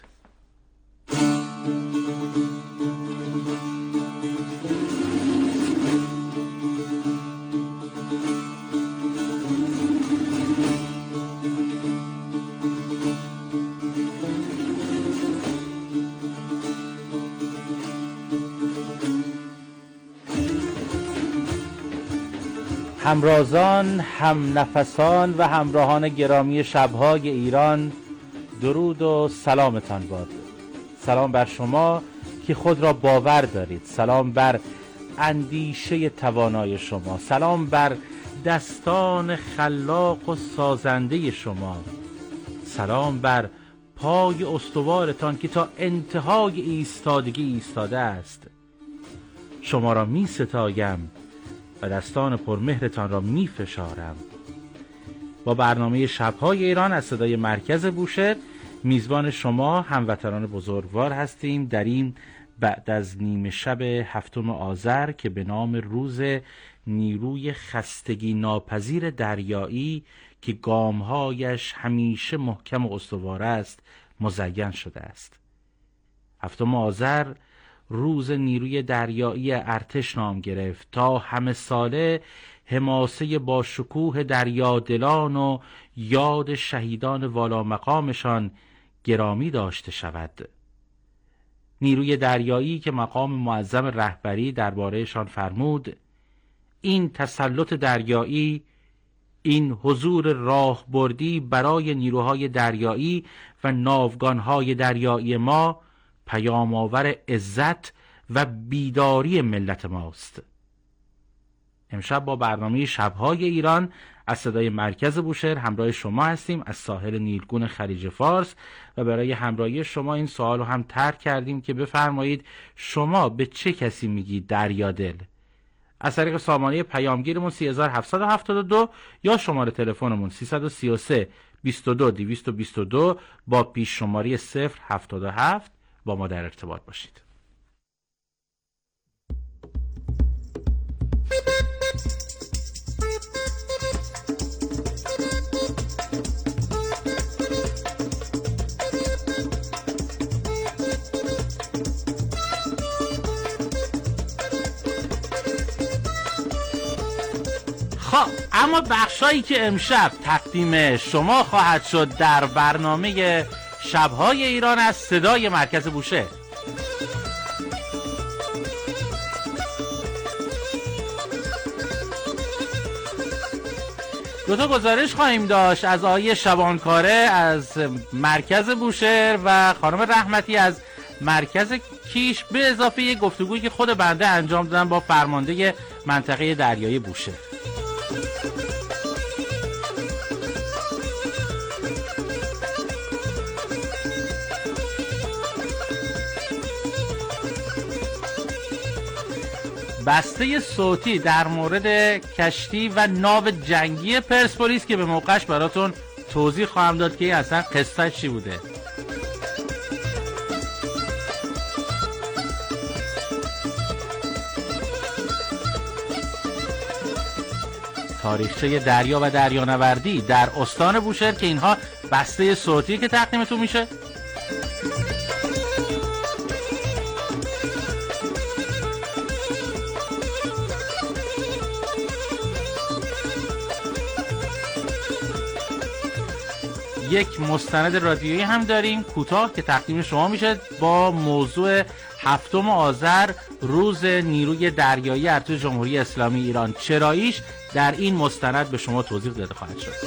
Speaker 17: همرازان، هم نفسان و همراهان گرامی شب‌های ایران، درود و سلامتان باد. سلام بر شما که خود را باور دارید، سلام بر اندیشه توانای شما، سلام بر دستان خلاق و سازنده شما، سلام بر پای استوارتان که تا انتهای ایستادگی ایستاده است. شما را می ستایم و دستان پرمهرتان را می فشارم. با برنامه شب‌های ایران از صدای مرکز بوشهر میزبان شما هموطنان بزرگوار هستیم در این بعد از نیمه شب هفتم آذر که به نام روز نیروی خستگی ناپذیر دریایی که گامهایش همیشه محکم و استوار است مزین شده است. هفتم آذر روز نیروی دریایی ارتش نام گرفت تا همه ساله حماسه با شکوه دریادلان و یاد شهیدان والا مقامشان گرامی داشته شود. نیروی دریایی که مقام معظم رهبری دربارهشان فرمود، این تسلط دریایی، این حضور راهبردی برای نیروهای دریایی و ناوگانهای دریایی ما پیام آور عزت و بیداری ملت ماست. امشب با برنامه شب‌های ایران از صدای مرکز بوشهر همراه شما هستیم از ساحل نیلگون خلیج فارس و برای همراهی شما این سوال رو هم طرح کردیم که بفرمایید شما به چه کسی میگید دریادل؟ از طریق سامانه پیامگیرمون سه هزار و هفتصد و هفتاد و دو یا شماره تلفنمون سیصد و سی و سه بیست و دو دویست و بیست و دو با پیش شماره صفر هفتاد و هفت با ما در ارتباط باشید. خب اما بخشایی که امشب تقدیم شما خواهد شد در برنامه شب‌های ایران از صدای مرکز بوشهر. دو تا گزارش خواهیم داشت از آقای شبانکاره از مرکز بوشهر و خانم رحمتی از مرکز کیش، به اضافه یک گفتگویی که خود بنده انجام دادم با فرمانده منطقه دریایی بوشهر. بسته صوتی در مورد کشتی و ناو جنگی پرسپولیس که به موقعش براتون توضیح خواهم داد که اصلا قصه چی بوده. تاریخچه دریا و دریانوردی در استان بوشهر که اینها بسته صوتی که تقدیمتون میشه. یک مستند رادیویی هم داریم کوتاه که تقدیم شما میشه با موضوع هفتم آذر روز نیروی دریایی ارتش جمهوری اسلامی ایران، چراییش در این مستند به شما توضیح داده خواهد شد.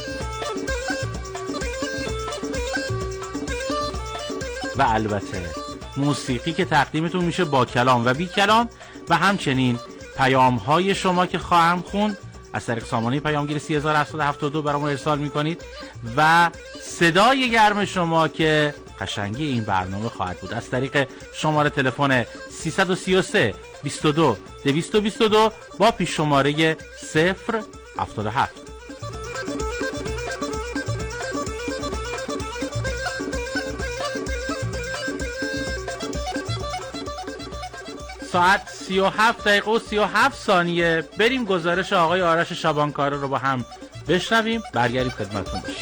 Speaker 17: و البته موسیقی که تقدیمتون میشه با کلام و بی کلام و همچنین پیام های شما که خواهم خوند از طریق سامانه پیامگیر سی هزار هفتصد و هفتاد و دو برامون ارسال میکنید و صدای گرم شما که قشنگی این برنامه خواهد بود از طریق شماره تلفن سیصد و سی و سه بیست و دو دویست و بیست و دو با پیش شماره صفر هفتاد و هفت. ساعت سی و هفت دقیقه و سی و هفت ثانیه. بریم گزارش آقای آرش شبانکاره رو با هم بشنویم، برگردیم خدمتتون باشیم.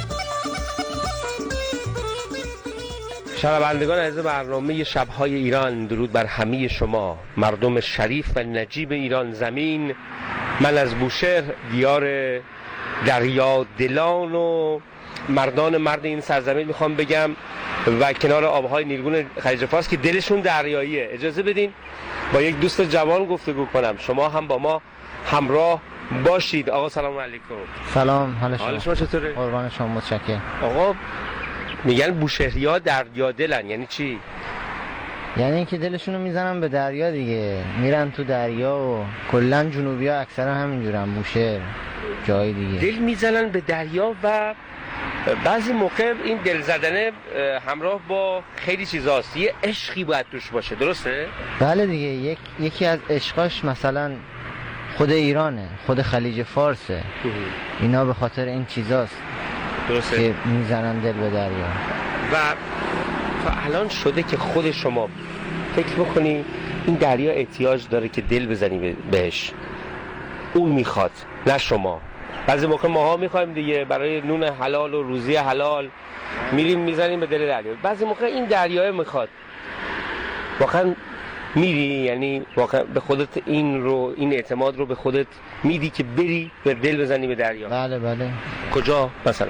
Speaker 18: شنوندگان عزیز برنامه شب‌های ایران، درود بر همه شما مردم شریف و نجیب ایران زمین. من از بوشهر، دیار دریا دلان و مردان مرد این سرزمین میخوام بگم و کنار آبهای نیلگون خلیج فارس که دلشون دریاییه. اجازه بدین با یک دوست جوان گفتگو کنم، شما هم با ما همراه باشید. آقا سلام علیکم.
Speaker 19: سلام، حال شما؟
Speaker 18: حال شما چطوره؟
Speaker 19: قربان شما، متشکرم.
Speaker 18: آقا میگن بوشهریا دریا دلن، یعنی چی؟
Speaker 19: یعنی اینکه دلشونو میزنن به دریا دیگه، میرن تو دریا و کلا جنوبیا اکثرا همینجورن، بوشهر جای دیگه
Speaker 18: دل میزنن به دریا و بعضی موقع این دل زدنه همراه با خیلی چیزاست، یه عشقی باید توش باشه، درسته؟
Speaker 19: بله دیگه، یک یکی از عشقاش مثلا خود ایرانه، خود خلیج فارسه، اینا به خاطر این چیزاست
Speaker 18: درسته
Speaker 19: که میزنن دل به دریا.
Speaker 18: و تا الان شده که خود شما فکر بکنی این دریا احتیاج داره که دل بزنی بهش، اون میخواد نه شما. بعضی موقع ماها میخوایم دیگه برای نون حلال و روزی حلال میریم میزنیم به دل دریا، بعضی موقع این دریاه میخواد. واقعا میری، یعنی واقعا به خودت این رو این اعتماد رو به خودت میدی که بری به دل بزنی به دریا؟
Speaker 19: بله بله.
Speaker 18: کجا مثلا؟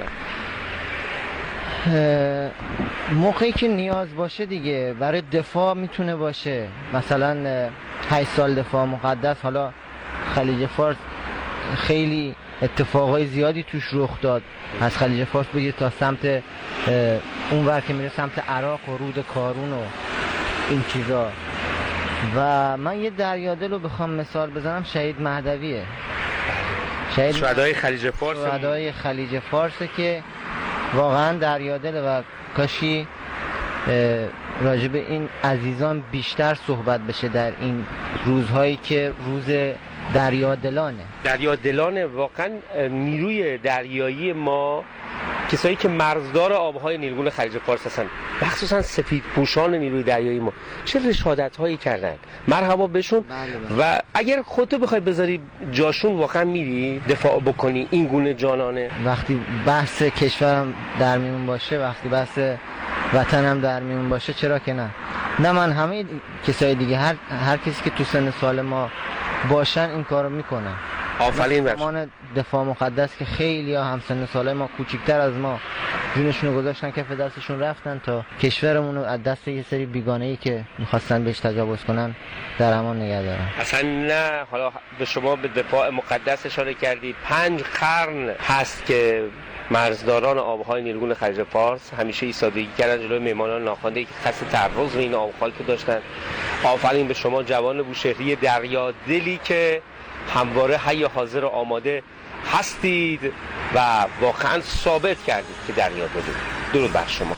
Speaker 19: موقعی که نیاز باشه دیگه، برای دفاع میتونه باشه، مثلا هشت سال دفاع مقدس، حالا خلیج فارس خیلی اتفاقای زیادی توش رخ داد، از خلیج فارس بگیر تا سمت اون ور که میره سمت عراق و رود کارون و این چیزا. و من یه دریادل رو بخوام مثال بزنم، شهید مهدویه، شهید
Speaker 18: شهدای خلیج فارس،
Speaker 19: شهدای خلیج فارسه که واقعا دریادله و کاشی راجب این عزیزان بیشتر صحبت بشه در این روزهایی که روز دریادلانه.
Speaker 18: دریادلانه واقعا. نیروی دریایی ما کسایی که مرزدار آبهای نیلگون خلیج فارس هستن، مخصوصا سفید پوشان نیروی دریایی ما، چه رشادت هایی کردن. مرحبا بهشون. و اگر خودتو بخوای بذاری جاشون، واقعا میری دفاع بکنی این گونه جانانه؟
Speaker 19: وقتی بحث کشورم در میون باشه، وقتی بحث وطنم در میون باشه، چرا که نه؟ نه من همه کسای دیگه، هر هر کسی که تو سن سال ما باشن این کارو میکنن.
Speaker 18: آفرین بر
Speaker 19: شما. دفاع مقدس که خیلی ها همسن ساله ما، کوچیکتر از ما، جونشون رو گذاشتن کف دستشون رفتن تا کشورمون رو از دست یه سری بیگانه‌ای که میخواستن بهش تجاوز کنن در امان نگه دارن.
Speaker 18: اصلا نه. حالا به شما به دفاع مقدس اشاره کردید. پنج قرن هست که مرزداران آبهای نیلگون خلیج فارس همیشه ایستادگی کردن جلوی میهمانان ناخوانده که قصد تعرض به این آبخاک داشتن. آفرین به شما جوان بوشهری دریا دلی که همواره حی حاضر و آماده هستید و واقعا ثابت کردید که دریا دارید. درود بر شما.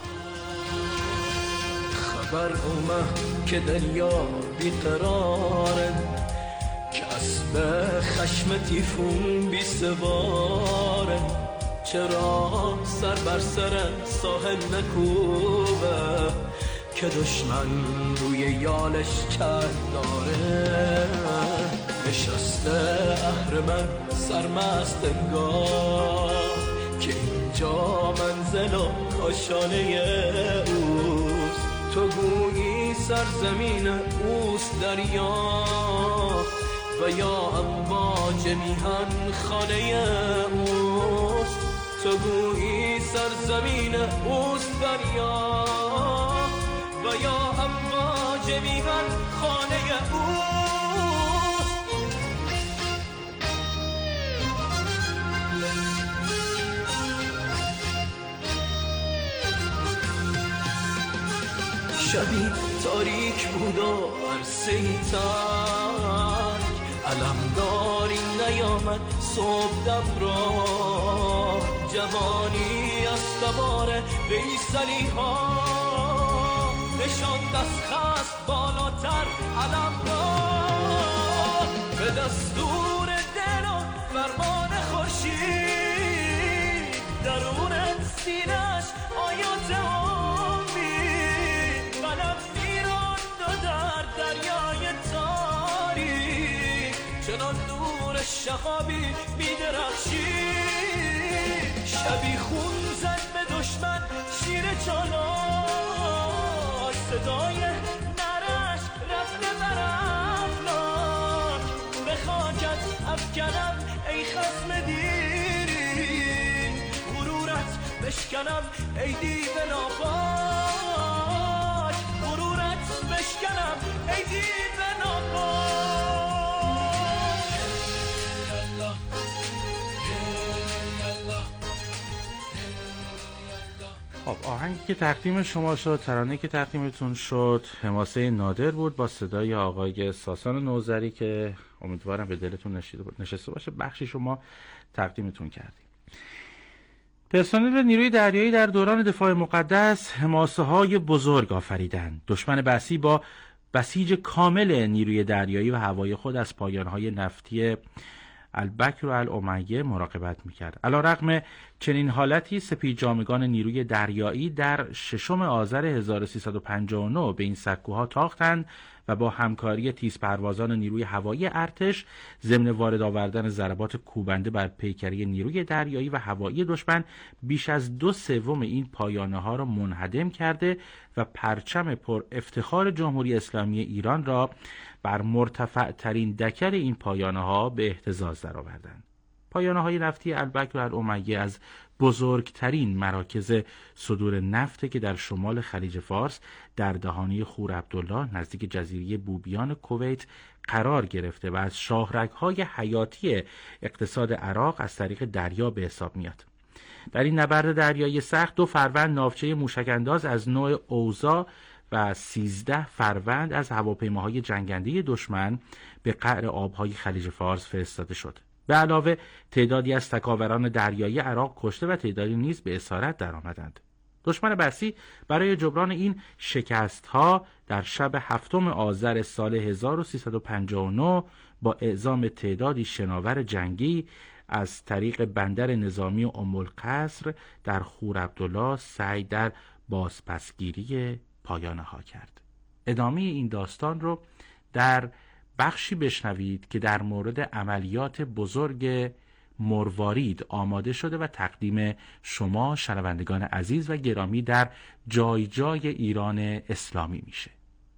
Speaker 20: خبر اومد که دریا بیقراره، کسب خشم تیفون بی سواره، چرا سر بر سر ساحل نکوبه که دشمن روی یالش کرد داره. نشسته اهرمن سرمست انگار که اینجا منزل و کاشانه اوست. تو گویی سرزمین اوست دریا و یا امواج میهن خانه اوست. تو گویی سرزمین اوست دریا و یا امواج میهن خانه اوست. شبی تاریک بود و عرصه‌ای تنگ، علمداری نیامد صبح دم را، جوانی از سوار ویسلی ها نشان دست خست بالاتر علم را. به دستور دل و فرمان خورشید درون سینه‌اش آیات امید، قلم میراند و در دریای تاریک چنان نور شهابی میدرخشید. شبی خون زد به دشمن شیر چالاک، صدای نرش رفته بر افلاک. به خاکت افکنم ای خصم دیرین، غرورت بشکنم ای دیو ناپاک، غرورت بشکنم ای دیو ناپاک.
Speaker 17: خب آهنگی که تقدیم شما شد، ترانه‌ای که تقدیمتون شد، حماسه نادر بود با صدای آقای ساسان نوذری که امیدوارم به دلتون نشسته باشه. بخشی شما تقدیمتون کردیم. پرسنل نیروی دریایی در دوران دفاع مقدس حماسه‌های بزرگ آفریدند. دشمن بحثی با بسیج کامل نیروی دریایی و هوایی خود از پایان‌های نفتی البکر و الامیه مراقبت میکرد. علیرغم چنین حالتی سپیدجامگان نیروی دریایی در ششم آذر هزار و سیصد و پنجاه و نه به این سکوها تاختند و با همکاری تیزپروازان نیروی هوایی ارتش ضمن وارد آوردن ضربات کوبنده بر پیکری نیروی دریایی و هوایی دشمن بیش از دو سوم این پایانه ها را منهدم کرده و پرچم پر افتخار جمهوری اسلامی ایران را بر مرتفع ترین دکل این پایانه ها به اهتزاز درآوردند. پایانه های نفتی البکر و الامیه از بزرگترین مراکز صدور نفت که در شمال خلیج فارس در دهانه خور عبدالله نزدیک جزیره بوبیان کویت قرار گرفته و از شاهرگ‌های حیاتی اقتصاد عراق از طریق دریا به حساب میاد. در این نبرد دریایی سخت دو فروند ناوچه موشک‌انداز از نوع اوزا و سیزده فروند از هواپیماهای جنگنده دشمن به قعر آبهای خلیج فارس فرستاده شد. به علاوه تعدادی از تکاوران دریایی عراق کشته و تعدادی نیز به اسارت درآمدند. دشمن بحثی برای جبران این شکست‌ها در شب هفتم آذر سال هزار و سیصد و پنجاه و نه با اعزام تعدادی شناور جنگی از طریق بندر نظامی ام القصر در خورعبدالله سعی در بازپسگیری پایانه ها کرد. ادامه این داستان رو در بخشی بشنوید که در مورد عملیات بزرگ مروارید آماده شده و تقدیم شما شنوندگان عزیز و گرامی در جای جای ایران اسلامی میشه.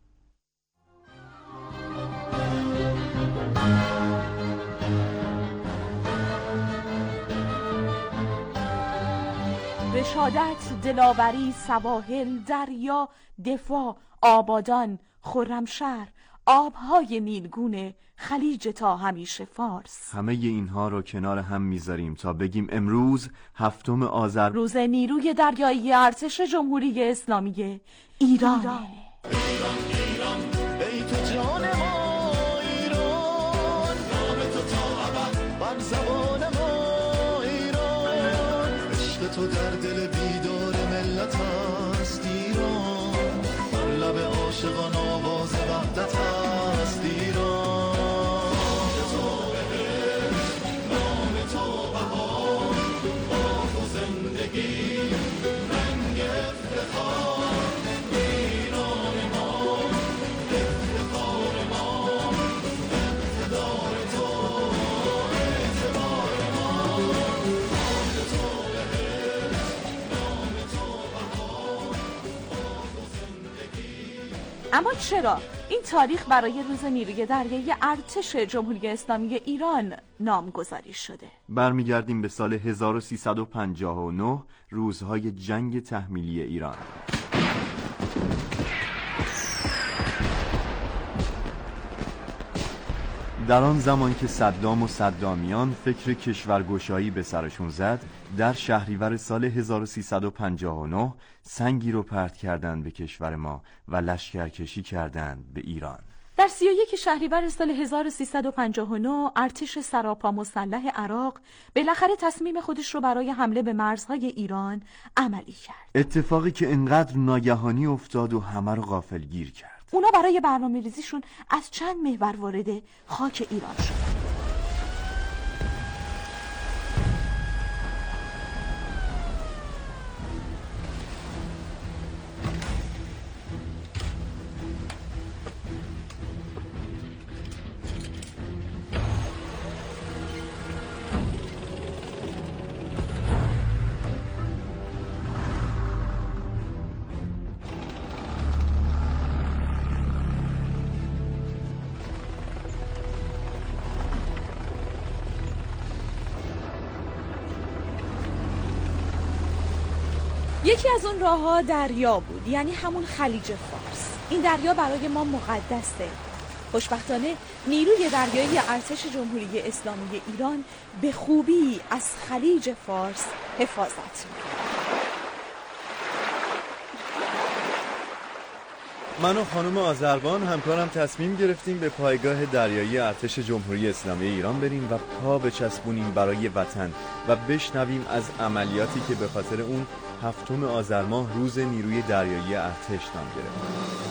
Speaker 21: رشادت، دلاوری، سواحل، دریا، دفاع، آبادان، خرمشهر، آبهای نیلگونه، خلیج تا همیشه فارس.
Speaker 22: همه اینها رو کنار هم میذاریم تا بگیم امروز هفتم آذر
Speaker 21: روز نیروی دریایی ارتش جمهوری اسلامی ایران. ایران.
Speaker 20: ایران ایران بیت جان ما ایران، نام تو تا ابد بر زبان ما ایران، عشق تو در دل بیدار ملت است ایران، بر لب عاشقان آواز وحدت است ایران. تو بهشت، نام تو بهار، باغ و زندگی، رنگ افتخار، ایران ما، افتخار ما، اقتدار تو، اعتبار ما. تو بهشت، نام تو بهار، باغ و زندگی.
Speaker 21: اما چرا این تاریخ برای روز نیروی دریایی ارتش جمهوری اسلامی ایران نامگذاری شده؟
Speaker 22: برمیگردیم به سال هزار و سیصد و پنجاه و نه، روزهای جنگ تحمیلی ایران. در آن زمان که صدام و صدامیان فکر کشورگشایی به سرشون زد، در شهریور سال هزار و سیصد و پنجاه و نه سنگی رو پرت کردند به کشور ما و لشکرکشی کردند به ایران.
Speaker 21: در سی و یک شهریور سال هزار و سیصد و پنجاه و نه ارتش سراپا مسلح عراق بالاخره تصمیم خودش رو برای حمله به مرزهای ایران عملی کرد.
Speaker 22: اتفاقی که انقدر ناگهانی افتاد و همه رو غافلگیر کرد.
Speaker 21: اونا برای برنامه ریزیشون از چند محور وارد خاک ایران شد. یکی از اون راه‌ها دریا بود، یعنی همون خلیج فارس. این دریا برای ما مقدسه. خوشبختانه نیروی دریایی ارتش جمهوری اسلامی ایران به خوبی از خلیج فارس حفاظت می‌کند.
Speaker 22: من و خانم آذربان همکارم تصمیم گرفتیم به پایگاه دریایی ارتش جمهوری اسلامی ایران بریم و پا بچسبونیم برای وطن و بشنویم از عملیاتی که به خاطر اون هفتم آذر ماه روز نیروی دریایی ارتش نام گرفت.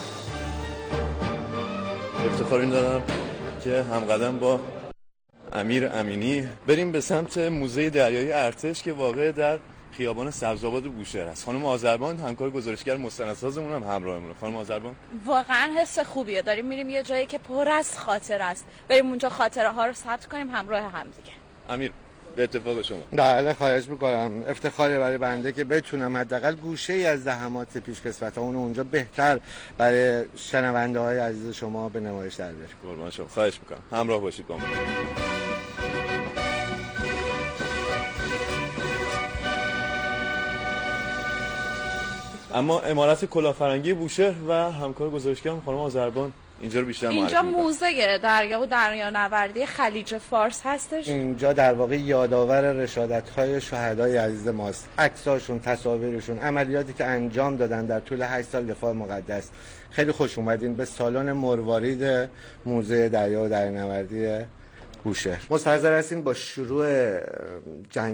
Speaker 22: افتخار این دارم که همقدم با امیر امینی بریم به سمت موزه دریایی ارتش که واقع در خیابان سبزآباد بوشهر است. خانم آذربان همکار گزارشگر مستندسازمون هم همراهمونه. خانم آذربان
Speaker 21: واقعا حس خوبیه، داریم میریم یه جایی که پر از خاطره است. بریم اونجا خاطره ها رو ثبت کنیم همراه هم دیگه.
Speaker 22: امیر به اتفاق شما.
Speaker 23: بله خواهش میکنم. افتخاری برای بنده که بتونم حداقل گوشه ای از زحمات پیشکسوتامون اونجا بهتر برای شنونده های عزیز شما به نمایش در بیارم.
Speaker 22: قربان شما. خواهش میکنم همراه باشید با ما. اما امارت کلاهفرنگی بوشهر و همکار گزارشگرم خانم آذربان اینجا رو بیشتر معرفی
Speaker 21: اینجا
Speaker 22: می‌کنن.
Speaker 21: موزه دریا و دریانوردی خلیج فارس هستش.
Speaker 23: اینجا در واقع یادآور رشادت‌های شهدای عزیز ماست. عکساشون، تصاویرشون، عملیاتی که انجام دادن در طول هشت سال دفاع مقدس. خیلی خوش اومدین به سالن مروارید موزه دریا و دریانوردی بوشهر. مستحضر هستیم با شروع جنگ